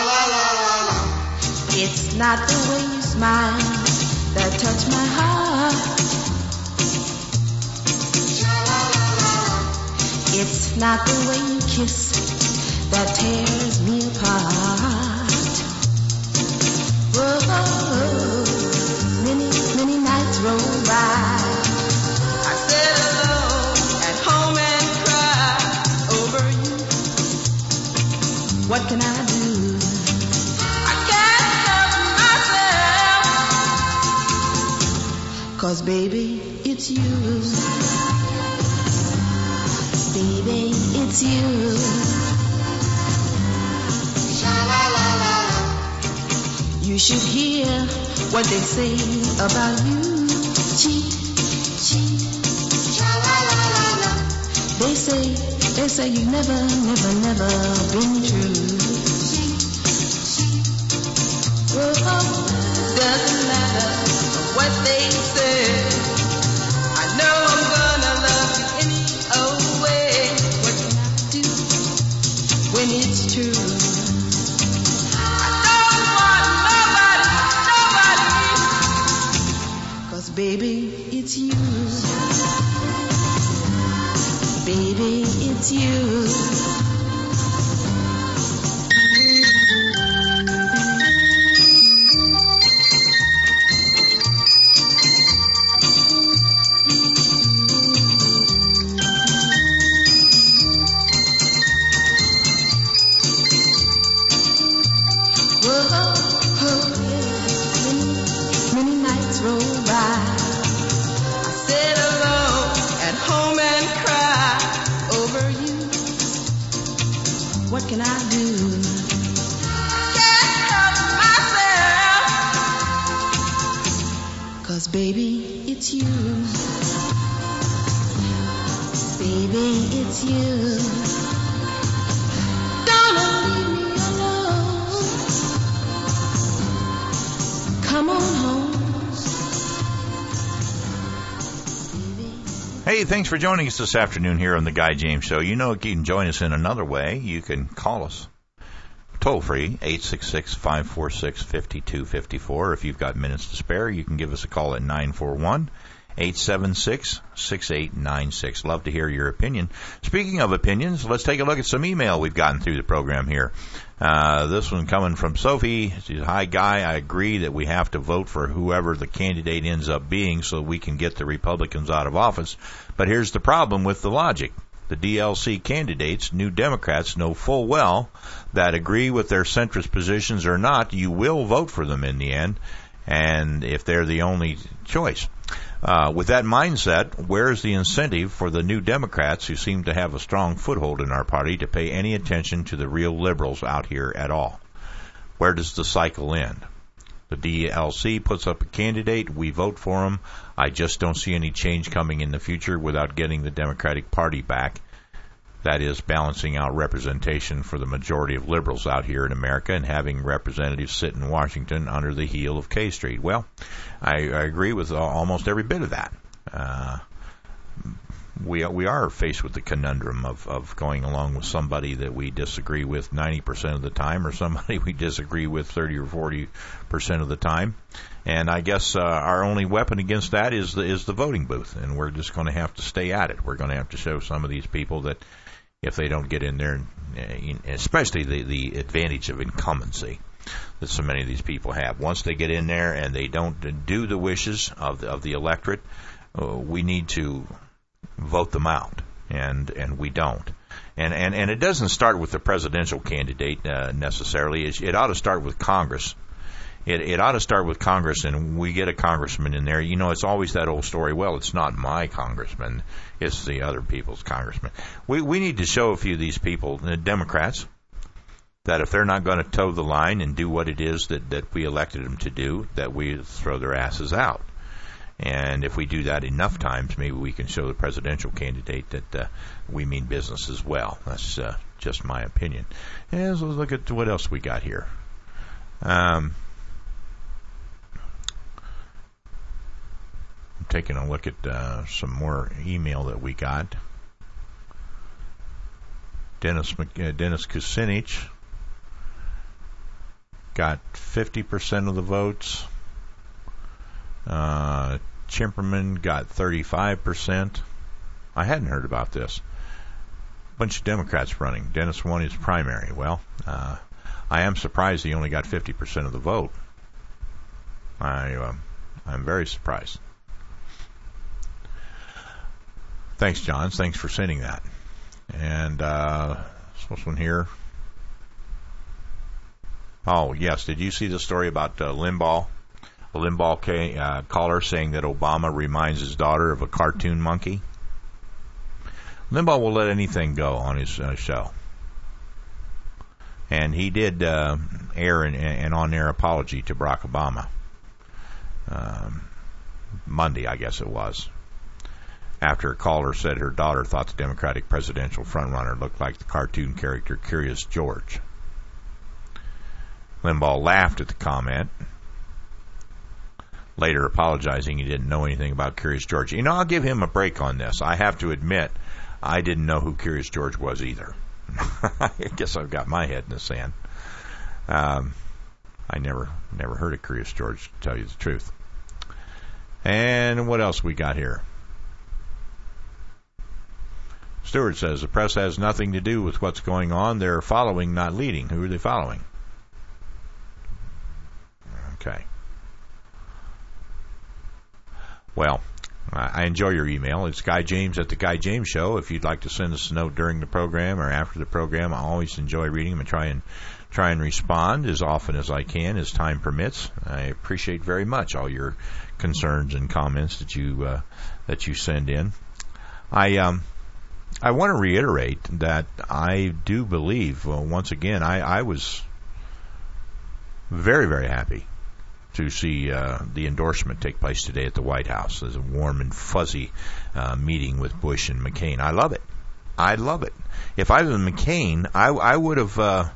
It's not the way you smile that touch my heart. It's not the way you kiss that tears me apart. Whoa, many, many nights roll by. I sit alone at home and cry over you. What can I do? I can't help myself. 'Cause baby, it's you. Baby, it's you. You should hear what they say about you. Cheat, cheat. They say, they say you've never, never, never been true. Oh, doesn't matter what they say. I know I'm gonna love you any old way. What can I do when it's true? Baby, it's you. Baby, it's you. Whoa, oh, yeah. Many, many nights roll by. What can I do? I can't help myself. 'Cause baby, it's you. Baby, it's you. Don't leave me alone. Come on home. Hey, thanks for joining us this afternoon here on the Guy James Show. You know you can join us in another way. You can call us toll free, eight six six, five four six, five two five four. If you've got minutes to spare, you can give us a call at nine four one, eight seven six, six eight nine six. Love to hear your opinion. Speaking of opinions, let's take a look at some email we've gotten through the program here. Uh, this one coming from Sophie. She says, hi, Guy. I agree that we have to vote for whoever the candidate ends up being so we can get the Republicans out of office. But here's the problem with the logic. The D L C candidates, New Democrats, know full well that agree with their centrist positions or not, you will vote for them in the end, and if they're the only choice. Uh, with that mindset, where's the incentive for the New Democrats, who seem to have a strong foothold in our party, to pay any attention to the real liberals out here at all? Where does the cycle end? The D L C puts up a candidate, we vote for him. I just don't see any change coming in the future without getting the Democratic Party back. That is, balancing out representation for the majority of liberals out here in America and having representatives sit in Washington under the heel of K Street. Well, I, I agree with almost every bit of that. Uh, we we are faced with the conundrum of, of going along with somebody that we disagree with ninety percent of the time, or somebody we disagree with thirty or forty percent of the time. And I guess uh, our only weapon against that is the, is the voting booth, and we're just going to have to stay at it. We're going to have to show some of these people that if they don't get in there, especially the, the advantage of incumbency that so many of these people have. Once they get in there and they don't do the wishes of the, of the electorate, uh, we need to vote them out, and and we don't. And and, and it doesn't start with the presidential candidate uh, necessarily. It, it ought to start with Congress. It, it ought to start with Congress, and we get a congressman in there. You know, it's always that old story, well, it's not my congressman, it's the other people's congressman. We we need to show a few of these people, the Democrats, that if they're not going to toe the line and do what it is that, that we elected them to do, that we throw their asses out. And if we do that enough times, maybe we can show the presidential candidate that uh, we mean business as well. That's uh, just my opinion. And let's look at what else we got here. Um... Taking a look at uh, some more email that we got. Dennis uh, Dennis Kucinich got fifty percent of the votes. Uh, Chimperman got thirty-five percent. I hadn't heard about this. A bunch of Democrats running. Dennis won his primary. Well, uh, I am surprised he only got fifty percent of the vote. I, uh, I'm very surprised. Thanks, Johns. Thanks for sending that. And uh, this one here. Oh, yes. Did you see the story about uh, Limbaugh? A Limbaugh ca- uh, caller saying that Obama reminds his daughter of a cartoon monkey. Limbaugh will let anything go on his uh, show. And he did uh, air an, an on-air apology to Barack Obama. Um, Monday, I guess it was. After a caller said her daughter thought the Democratic presidential frontrunner looked like the cartoon character Curious George. Limbaugh laughed at the comment, later apologizing he didn't know anything about Curious George. You know, I'll give him a break on this. I have to admit, I didn't know who Curious George was either. I guess I've got my head in the sand. Um, I never never heard of Curious George, to tell you the truth. And what else we got here? Stewart says the press has nothing to do with what's going on. They're following, not leading. Who are they following? Okay. Well, I enjoy your email. It's Guy James at the Guy James Show. If you'd like to send us a note during the program or after the program, I always enjoy reading them and try and try and respond as often as I can, as time permits. I appreciate very much all your concerns and comments that you uh, that you send in. I um I want to reiterate that I do believe, well, once again, I, I was very, very happy to see uh, the endorsement take place today at the White House. There's a warm and fuzzy uh, meeting with Bush and McCain. I love it. I love it. If I was McCain, I, I would have uh,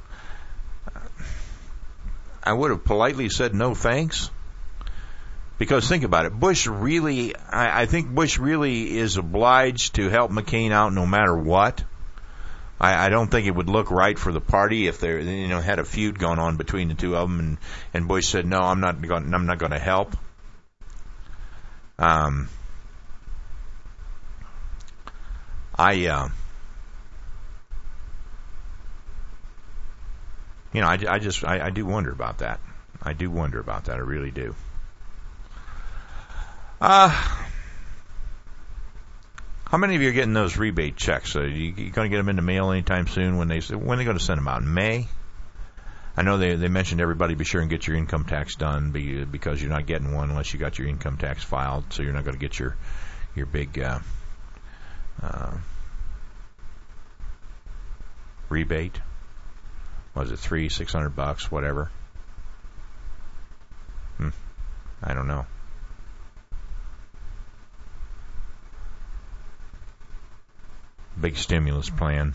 I would have politely said no thanks. Because think about it, Bush really, I, I think Bush really is obliged to help McCain out no matter what. I, I don't think it would look right for the party if they, you know, had a feud going on between the two of them, and, and Bush said, "No, I'm not going. I'm not going to help." Um, I, uh, you know, I, I just, I, I do wonder about that. I do wonder about that. I really do. Uh, how many of you are getting those rebate checks? Are you, you going to get them in the mail anytime soon? When they when are they going to send them out? In May? I know they they mentioned everybody be sure and get your income tax done because you're not getting one unless you got your income tax filed. So you're not going to get your your big uh, uh, rebate. What was it, three, six hundred bucks, whatever? Hmm. I don't know. Big stimulus plan.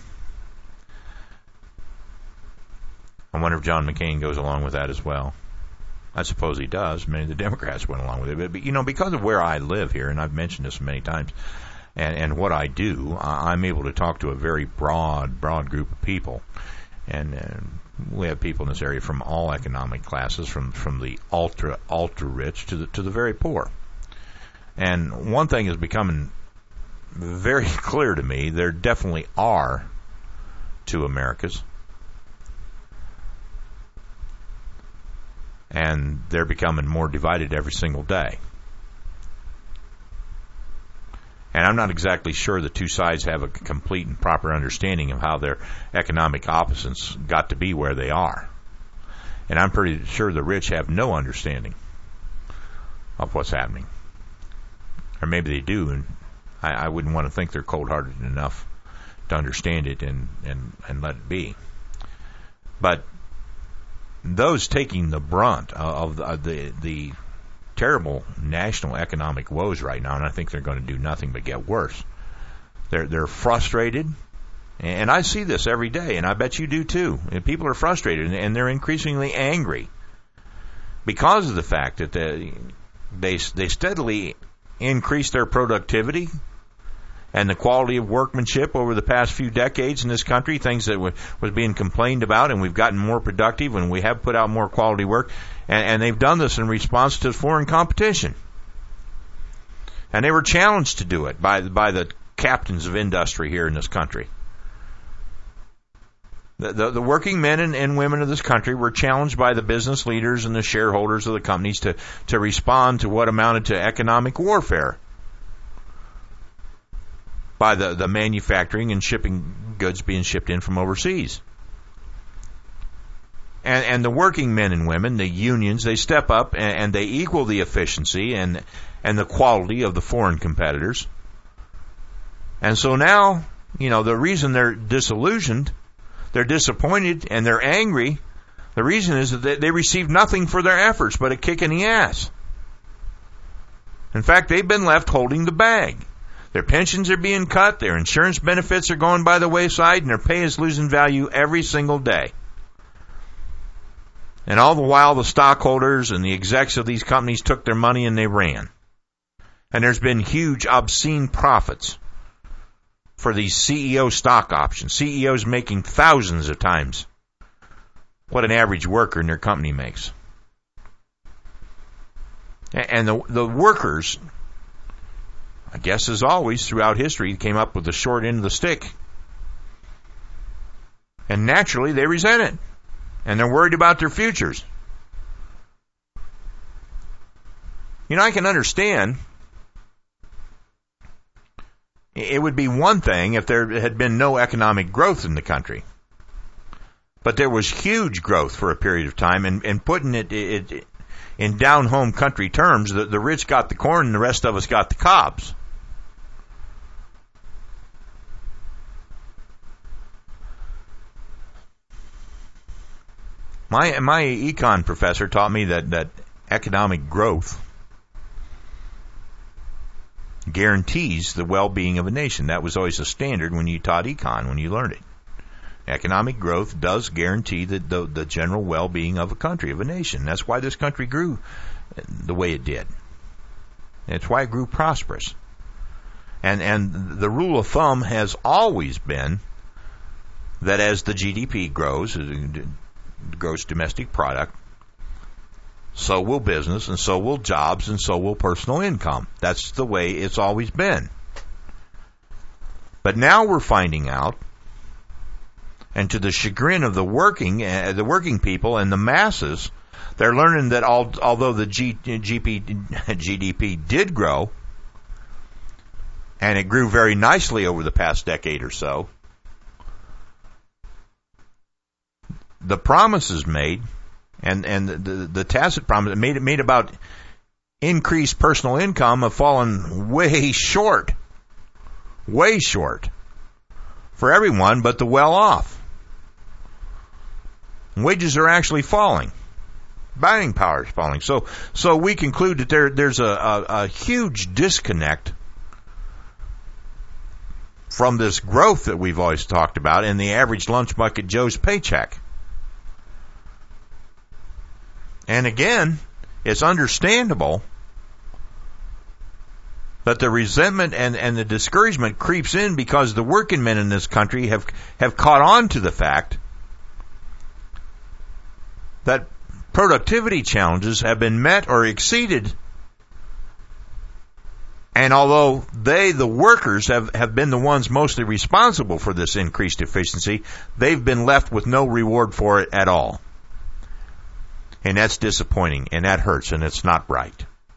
I wonder if John McCain goes along with that as well. I suppose he does. Many of the Democrats went along with it. But, but you know, because of where I live here, and I've mentioned this many times, and, and what I do, I'm able to talk to a very broad, broad group of people. And, and we have people in this area from all economic classes, from, from the ultra, ultra rich to the, to the very poor. And one thing is becoming very clear to me, there definitely are two Americas. And they're becoming more divided every single day. And I'm not exactly sure the two sides have a complete and proper understanding of how their economic opposites got to be where they are. And I'm pretty sure the rich have no understanding of what's happening. Or maybe they do, and I, I wouldn't want to think they're cold-hearted enough to understand it and, and, and let it be. But those taking the brunt of the, of the the terrible national economic woes right now, and I think they're going to do nothing but get worse. They're they're frustrated, and I see this every day, and I bet you do too. And people are frustrated, and they're increasingly angry because of the fact that they they, they steadily increase their productivity, and the quality of workmanship over the past few decades in this country, things that w- was being complained about, and we've gotten more productive and we have put out more quality work, and, and they've done this in response to foreign competition. And they were challenged to do it by, by the captains of industry here in this country. The, the, the working men and, and women of this country were challenged by the business leaders and the shareholders of the companies to, to respond to what amounted to economic warfare by the, the manufacturing and shipping goods being shipped in from overseas. And, and the working men and women, the unions, they step up and, and they equal the efficiency and, and the quality of the foreign competitors. And so now, you know, the reason they're disillusioned, they're disappointed, and they're angry, the reason is that they, they received nothing for their efforts but a kick in the ass. In fact, they've been left holding the bag. Their pensions are being cut, their insurance benefits are going by the wayside, and their pay is losing value every single day. And all the while, the stockholders and the execs of these companies took their money and they ran. And there's been huge, obscene profits for these C E O stock options. C E Os making thousands of times what an average worker in their company makes. And the, the workers, I guess as always throughout history, came up with the short end of the stick. And naturally, they resent it. And they're worried about their futures. You know, I can understand. It would be one thing if there had been no economic growth in the country. But there was huge growth for a period of time, and, and putting it, it, it in down-home country terms, the, the rich got the corn and the rest of us got the cobs. My my econ professor taught me that, that economic growth guarantees the well-being of a nation. That was always a standard when you taught econ, when you learned it. Economic growth does guarantee the, the, the general well-being of a country, of a nation. That's why this country grew the way it did. It's why it grew prosperous. And and the rule of thumb has always been that as the G D P grows, gross domestic product, so will business, and so will jobs, and so will personal income. That's the way it's always been. But now we're finding out, and to the chagrin of the working, uh, the working people and the masses, they're learning that all, although the G, G P, G D P did grow, and it grew very nicely over the past decade or so, the promises made, and, and the, the, the tacit promise made, made about increased personal income have fallen way short, way short for everyone but the well-off. Wages are actually falling. Buying power is falling. So, so we conclude that there, there's a, a, a huge disconnect from this growth that we've always talked about in the average lunch bucket Joe's paycheck. And again, it's understandable that the resentment and, and the discouragement creeps in because the working men in this country have, have caught on to the fact that productivity challenges have been met or exceeded. And although they, the workers, have, have been the ones mostly responsible for this increased efficiency, they've been left with no reward for it at all. And that's disappointing, and that hurts, and it's not right.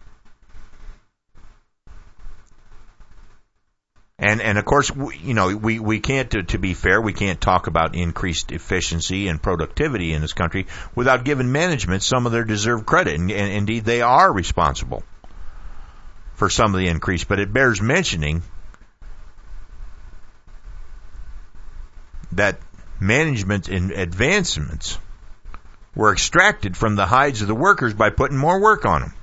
And, and of course, we, you know, we, we can't, to, to be fair, we can't talk about increased efficiency and productivity in this country without giving management some of their deserved credit. And, and indeed, they are responsible for some of the increase. But it bears mentioning that management and advancements were extracted from the hides of the workers by putting more work on them,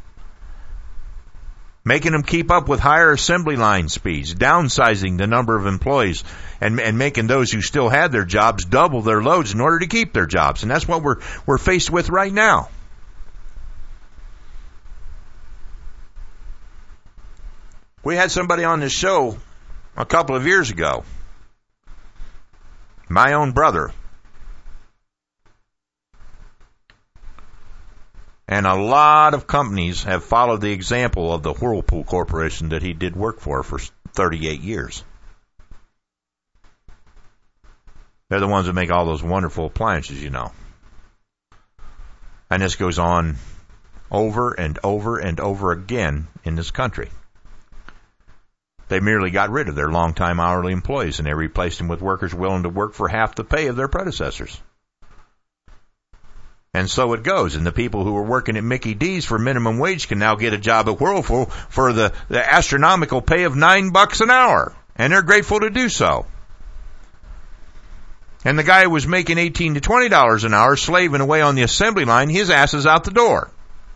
making them keep up with higher assembly line speeds, downsizing the number of employees, and, and making those who still had their jobs double their loads in order to keep their jobs. And that's what we're we're faced with right now. We had somebody on this show a couple of years ago. My own brother. And a lot of companies have followed the example of the Whirlpool Corporation that he did work for for thirty-eight years. They're the ones that make all those wonderful appliances, you know. And this goes on over and over and over again in this country. They merely got rid of their longtime hourly employees and they replaced them with workers willing to work for half the pay of their predecessors. And so it goes. And the people who were working at Mickey D's for minimum wage can now get a job at Whirlpool for the, the astronomical pay of nine bucks an hour. And they're grateful to do so. And the guy who was making eighteen to twenty dollars an hour slaving away on the assembly line, his ass is out the door.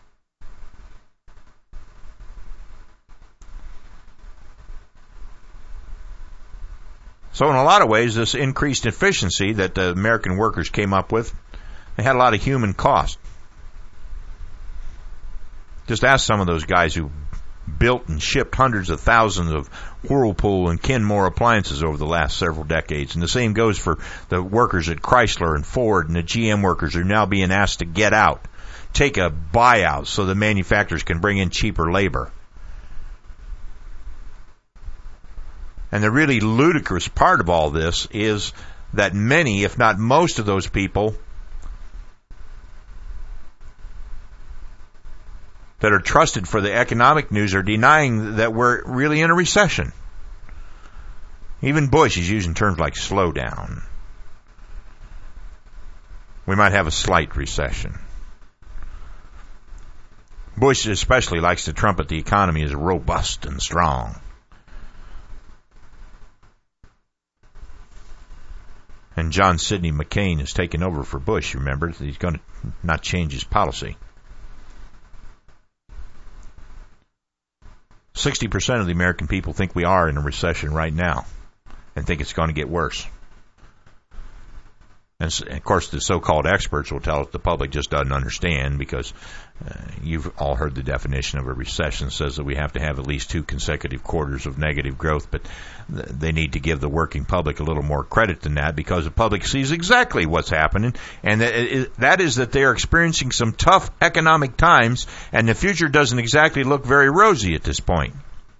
So in a lot of ways, this increased efficiency that the American workers came up with, they had a lot of human cost. Just ask some of those guys who built and shipped hundreds of thousands of Whirlpool and Kenmore appliances over the last several decades. And the same goes for the workers at Chrysler and Ford and the G M workers who are now being asked to get out, take a buyout so the manufacturers can bring in cheaper labor. And the really ludicrous part of all this is that many, if not most of those people that are trusted for the economic news are denying that we're really in a recession. Even Bush is using terms like slow down. We might have a slight recession. Bush especially likes to trumpet the economy as robust and strong. And John Sidney McCain has taken over for Bush, remember? He's going to not change his policy. sixty percent of the American people think we are in a recession right now and think it's going to get worse. And of course, the so-called experts will tell us the public just doesn't understand because uh, you've all heard the definition of a recession says that we have to have at least two consecutive quarters of negative growth, but th- they need to give the working public a little more credit than that because the public sees exactly what's happening, and that, that is that they are experiencing some tough economic times, and the future doesn't exactly look very rosy at this point.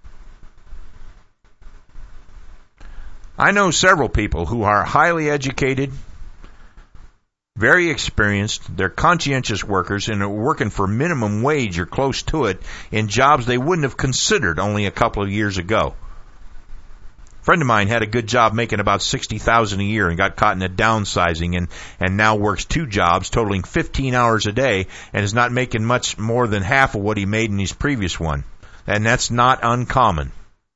I know several people who are highly educated, very experienced, they're conscientious workers and are working for minimum wage or close to it in jobs they wouldn't have considered only a couple of years ago. A friend of mine had a good job making about sixty thousand dollars a year and got caught in a downsizing and, and now works two jobs totaling fifteen hours a day and is not making much more than half of what he made in his previous one. And that's not uncommon.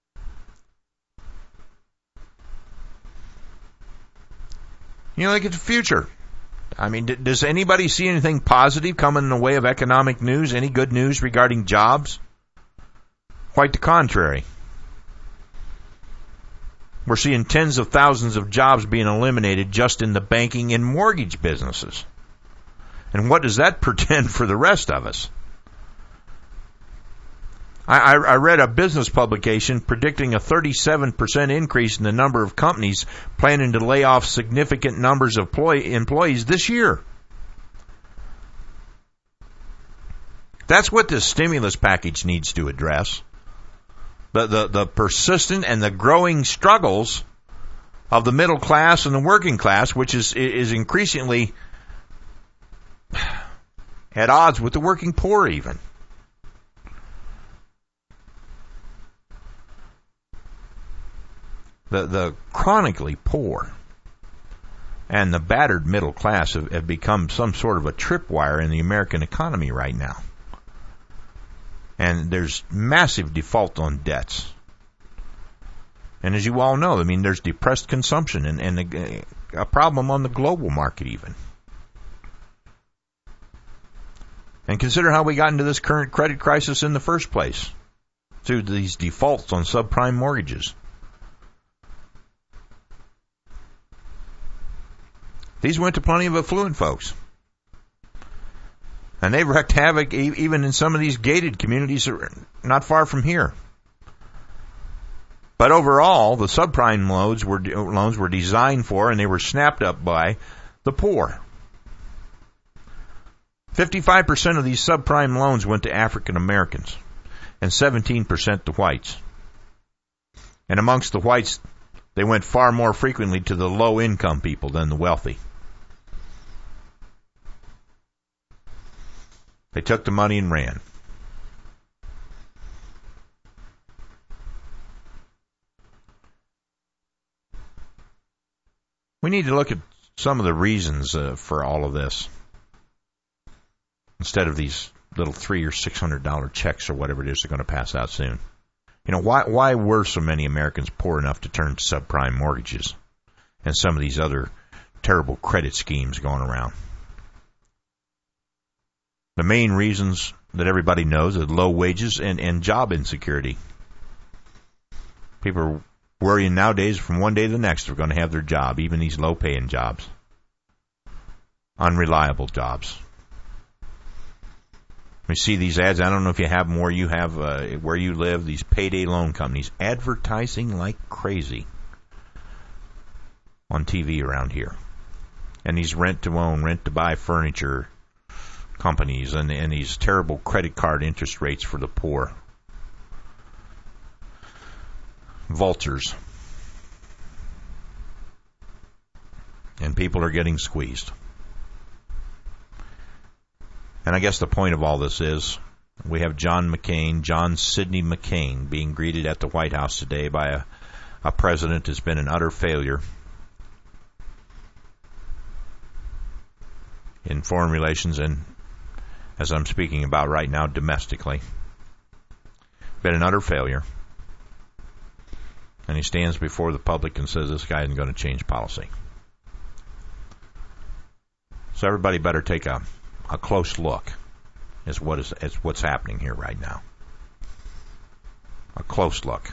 You know, look at the future. I mean, does anybody see anything positive coming in the way of economic news? Any good news regarding jobs? Quite the contrary. We're seeing tens of thousands of jobs being eliminated just in the banking and mortgage businesses. And what does that portend for the rest of us? I, I read a business publication predicting a thirty-seven percent increase in the number of companies planning to lay off significant numbers of employee, employees this year. That's what this stimulus package needs to address. The, the, the persistent and the growing struggles of the middle class and the working class, which is, is increasingly at odds with the working poor even. The, the chronically poor and the battered middle class have, have become some sort of a tripwire in the American economy right now. And there's massive default on debts. And as you all know, I mean, there's depressed consumption and, and a, a problem on the global market even. And consider how we got into this current credit crisis in the first place, through these defaults on subprime mortgages. These went to plenty of affluent folks. And they've wreaked havoc even in some of these gated communities not far from here. But overall, the subprime loans were loans were designed for, and they were snapped up by, the poor. fifty-five percent of these subprime loans went to African Americans, and seventeen percent to whites. And amongst the whites, they went far more frequently to the low-income people than the wealthy. They took the money and ran. We need to look at some of the reasons uh, for all of this, instead of these little three or six hundred dollar checks or whatever it is they're going to pass out soon. You know, why why were so many Americans poor enough to turn to subprime mortgages and some of these other terrible credit schemes going around? The main reasons that everybody knows are low wages and, and job insecurity. People are worrying nowadays from one day to the next they're going to have their job, even these low-paying jobs. Unreliable jobs. We see these ads. I don't know if you have them where you have, uh, where you live, these payday loan companies advertising like crazy on T V around here. And these rent-to-own, rent-to-buy furniture companies and, and these terrible credit card interest rates for the poor. Vultures. And people are getting squeezed. And I guess the point of all this is we have John McCain, John Sidney McCain, being greeted at the White House today by a, a president who's been an utter failure in foreign relations and, as I'm speaking about right now, domestically. Been an utter failure. And he stands before the public and says this guy isn't going to change policy. So everybody better take a, a close look at what is at what's happening here right now. A close look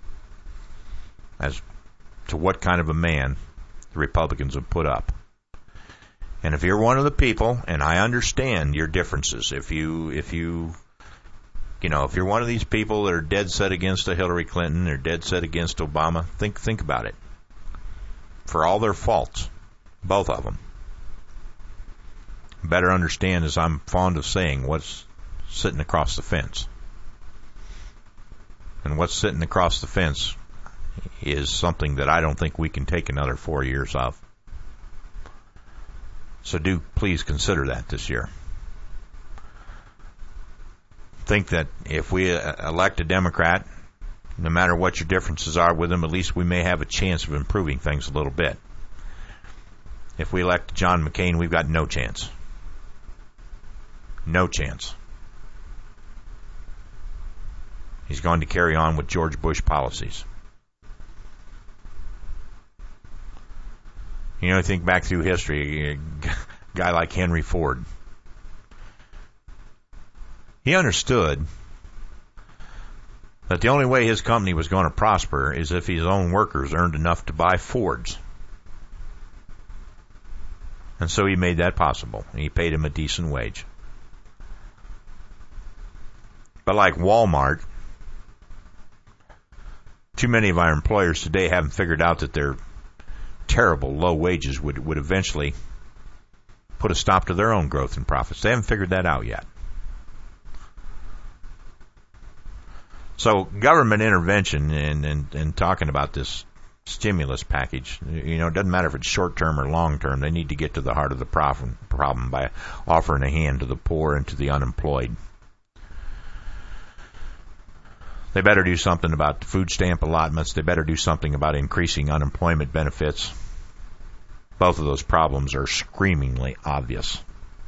as to what kind of a man the Republicans have put up. And if you're one of the people, and I understand your differences, if you if you You know, if you're one of these people that are dead set against a Hillary Clinton or dead set against Obama, think think about it. For all their faults, both of them, better understand, as I'm fond of saying, what's sitting across the fence. And what's sitting across the fence is something that I don't think we can take another four years of. So do please consider that this year. Think that if we elect a Democrat, no matter what your differences are with them, at least we may have a chance of improving things a little bit. If we elect John McCain, we've got no chance. No chance. He's going to carry on with George Bush policies. You know, think back through history, a guy like Henry Ford. He understood that the only way his company was going to prosper is if his own workers earned enough to buy Fords. And so he made that possible. He paid him a decent wage. But like Walmart, too many of our employers today haven't figured out that their terrible low wages would, would eventually put a stop to their own growth and profits. They haven't figured that out yet. So government intervention and, and, and talking about this stimulus package, you know, it doesn't matter if it's short-term or long-term. They need to get to the heart of the problem, problem by offering a hand to the poor and to the unemployed. They better do something about the food stamp allotments. They better do something about increasing unemployment benefits. Both of those problems are screamingly obvious.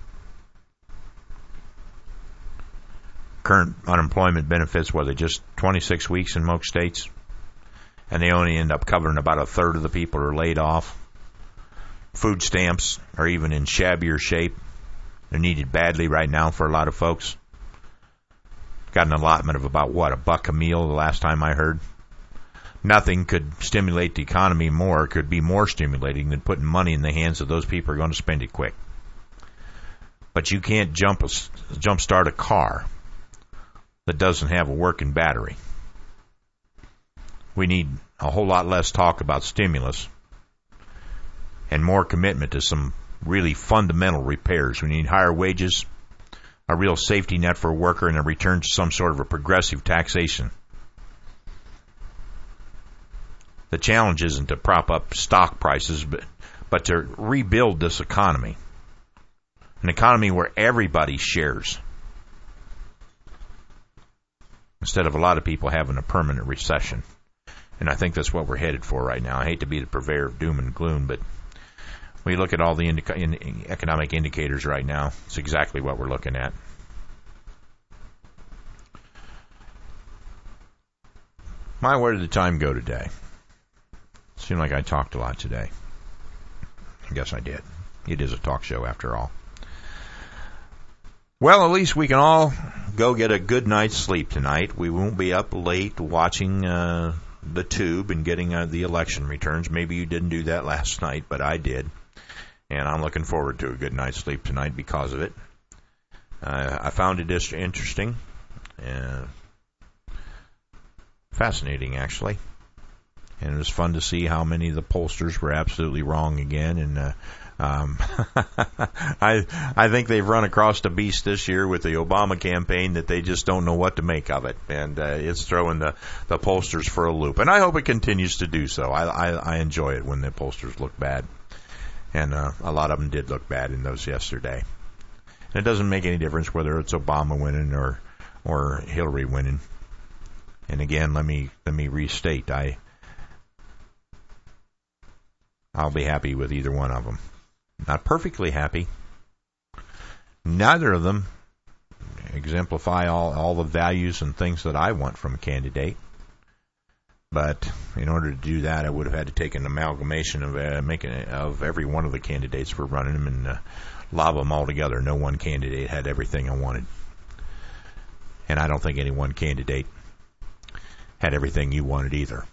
Current unemployment benefits, were they just twenty-six weeks in most states? And they only end up covering about a third of the people who are laid off. Food stamps are even in shabbier shape. They're needed badly right now for a lot of folks. Got an allotment of about, what, a buck a meal the last time I heard. Nothing could stimulate the economy more, could be more stimulating than putting money in the hands of those people who are going to spend it quick. But you can't jump a, jump start a car that doesn't have a working battery. We need a whole lot less talk about stimulus and more commitment to some really fundamental repairs. We need higher wages, a real safety net for a worker, and a return to some sort of a progressive taxation. The challenge isn't to prop up stock prices, but, but to rebuild this economy. An economy where everybody shares, instead of a lot of people having a permanent recession. And I think that's what we're headed for right now. I hate to be the purveyor of doom and gloom, but we look at all the indica- in economic indicators right now. It's exactly what we're looking at. My, where did the time go today? Seemed like I talked a lot today. I guess I did. It is a talk show after all. Well, at least we can all go get a good night's sleep tonight. We won't be up late watching uh, the tube and getting uh, the election returns. Maybe you didn't do that last night, but I did. And I'm looking forward to a good night's sleep tonight because of it. Uh, I found it just interesting. Uh, fascinating, actually. And it was fun to see how many of the pollsters were absolutely wrong again. And uh, um, I I think they've run across the beast this year with the Obama campaign that they just don't know what to make of it. And uh, it's throwing the, the pollsters for a loop. And I hope it continues to do so. I, I, I enjoy it when the pollsters look bad. And uh, a lot of them did look bad in those yesterday. And it doesn't make any difference whether it's Obama winning or or Hillary winning. And again, let me let me restate, I I'll be happy with either one of them. Not perfectly happy. Neither of them exemplify all, all the values and things that I want from a candidate. But in order to do that, I would have had to take an amalgamation of uh, making of every one of the candidates for running them and uh, lob them all together. No one candidate had everything I wanted. And I don't think any one candidate had everything you wanted either.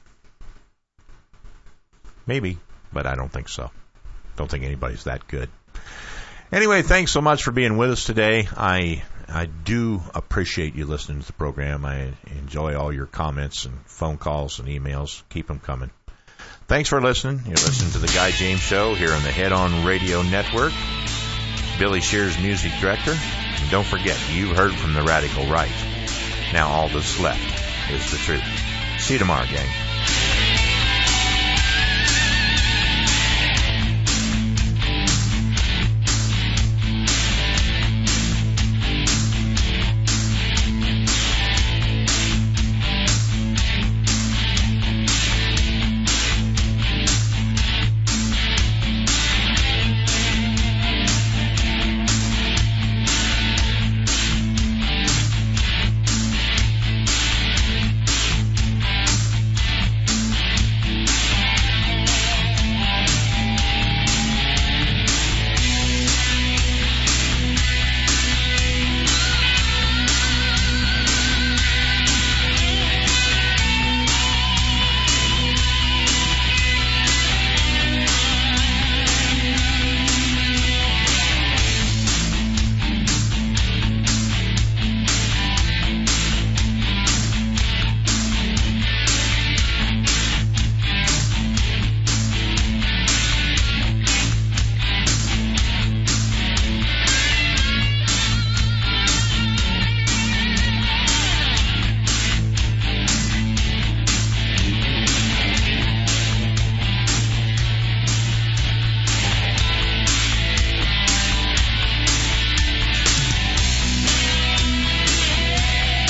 Maybe, but I don't think so. Don't think anybody's that good. Anyway, thanks so much for being with us today. I I do appreciate you listening to the program. I enjoy all your comments and phone calls and emails. Keep them coming. Thanks for listening. You're listening to The Guy James Show here on the Head On Radio Network. Billy Shears, music director. And don't forget, you've heard from the radical right. Now all that's left is the truth. See you tomorrow, gang.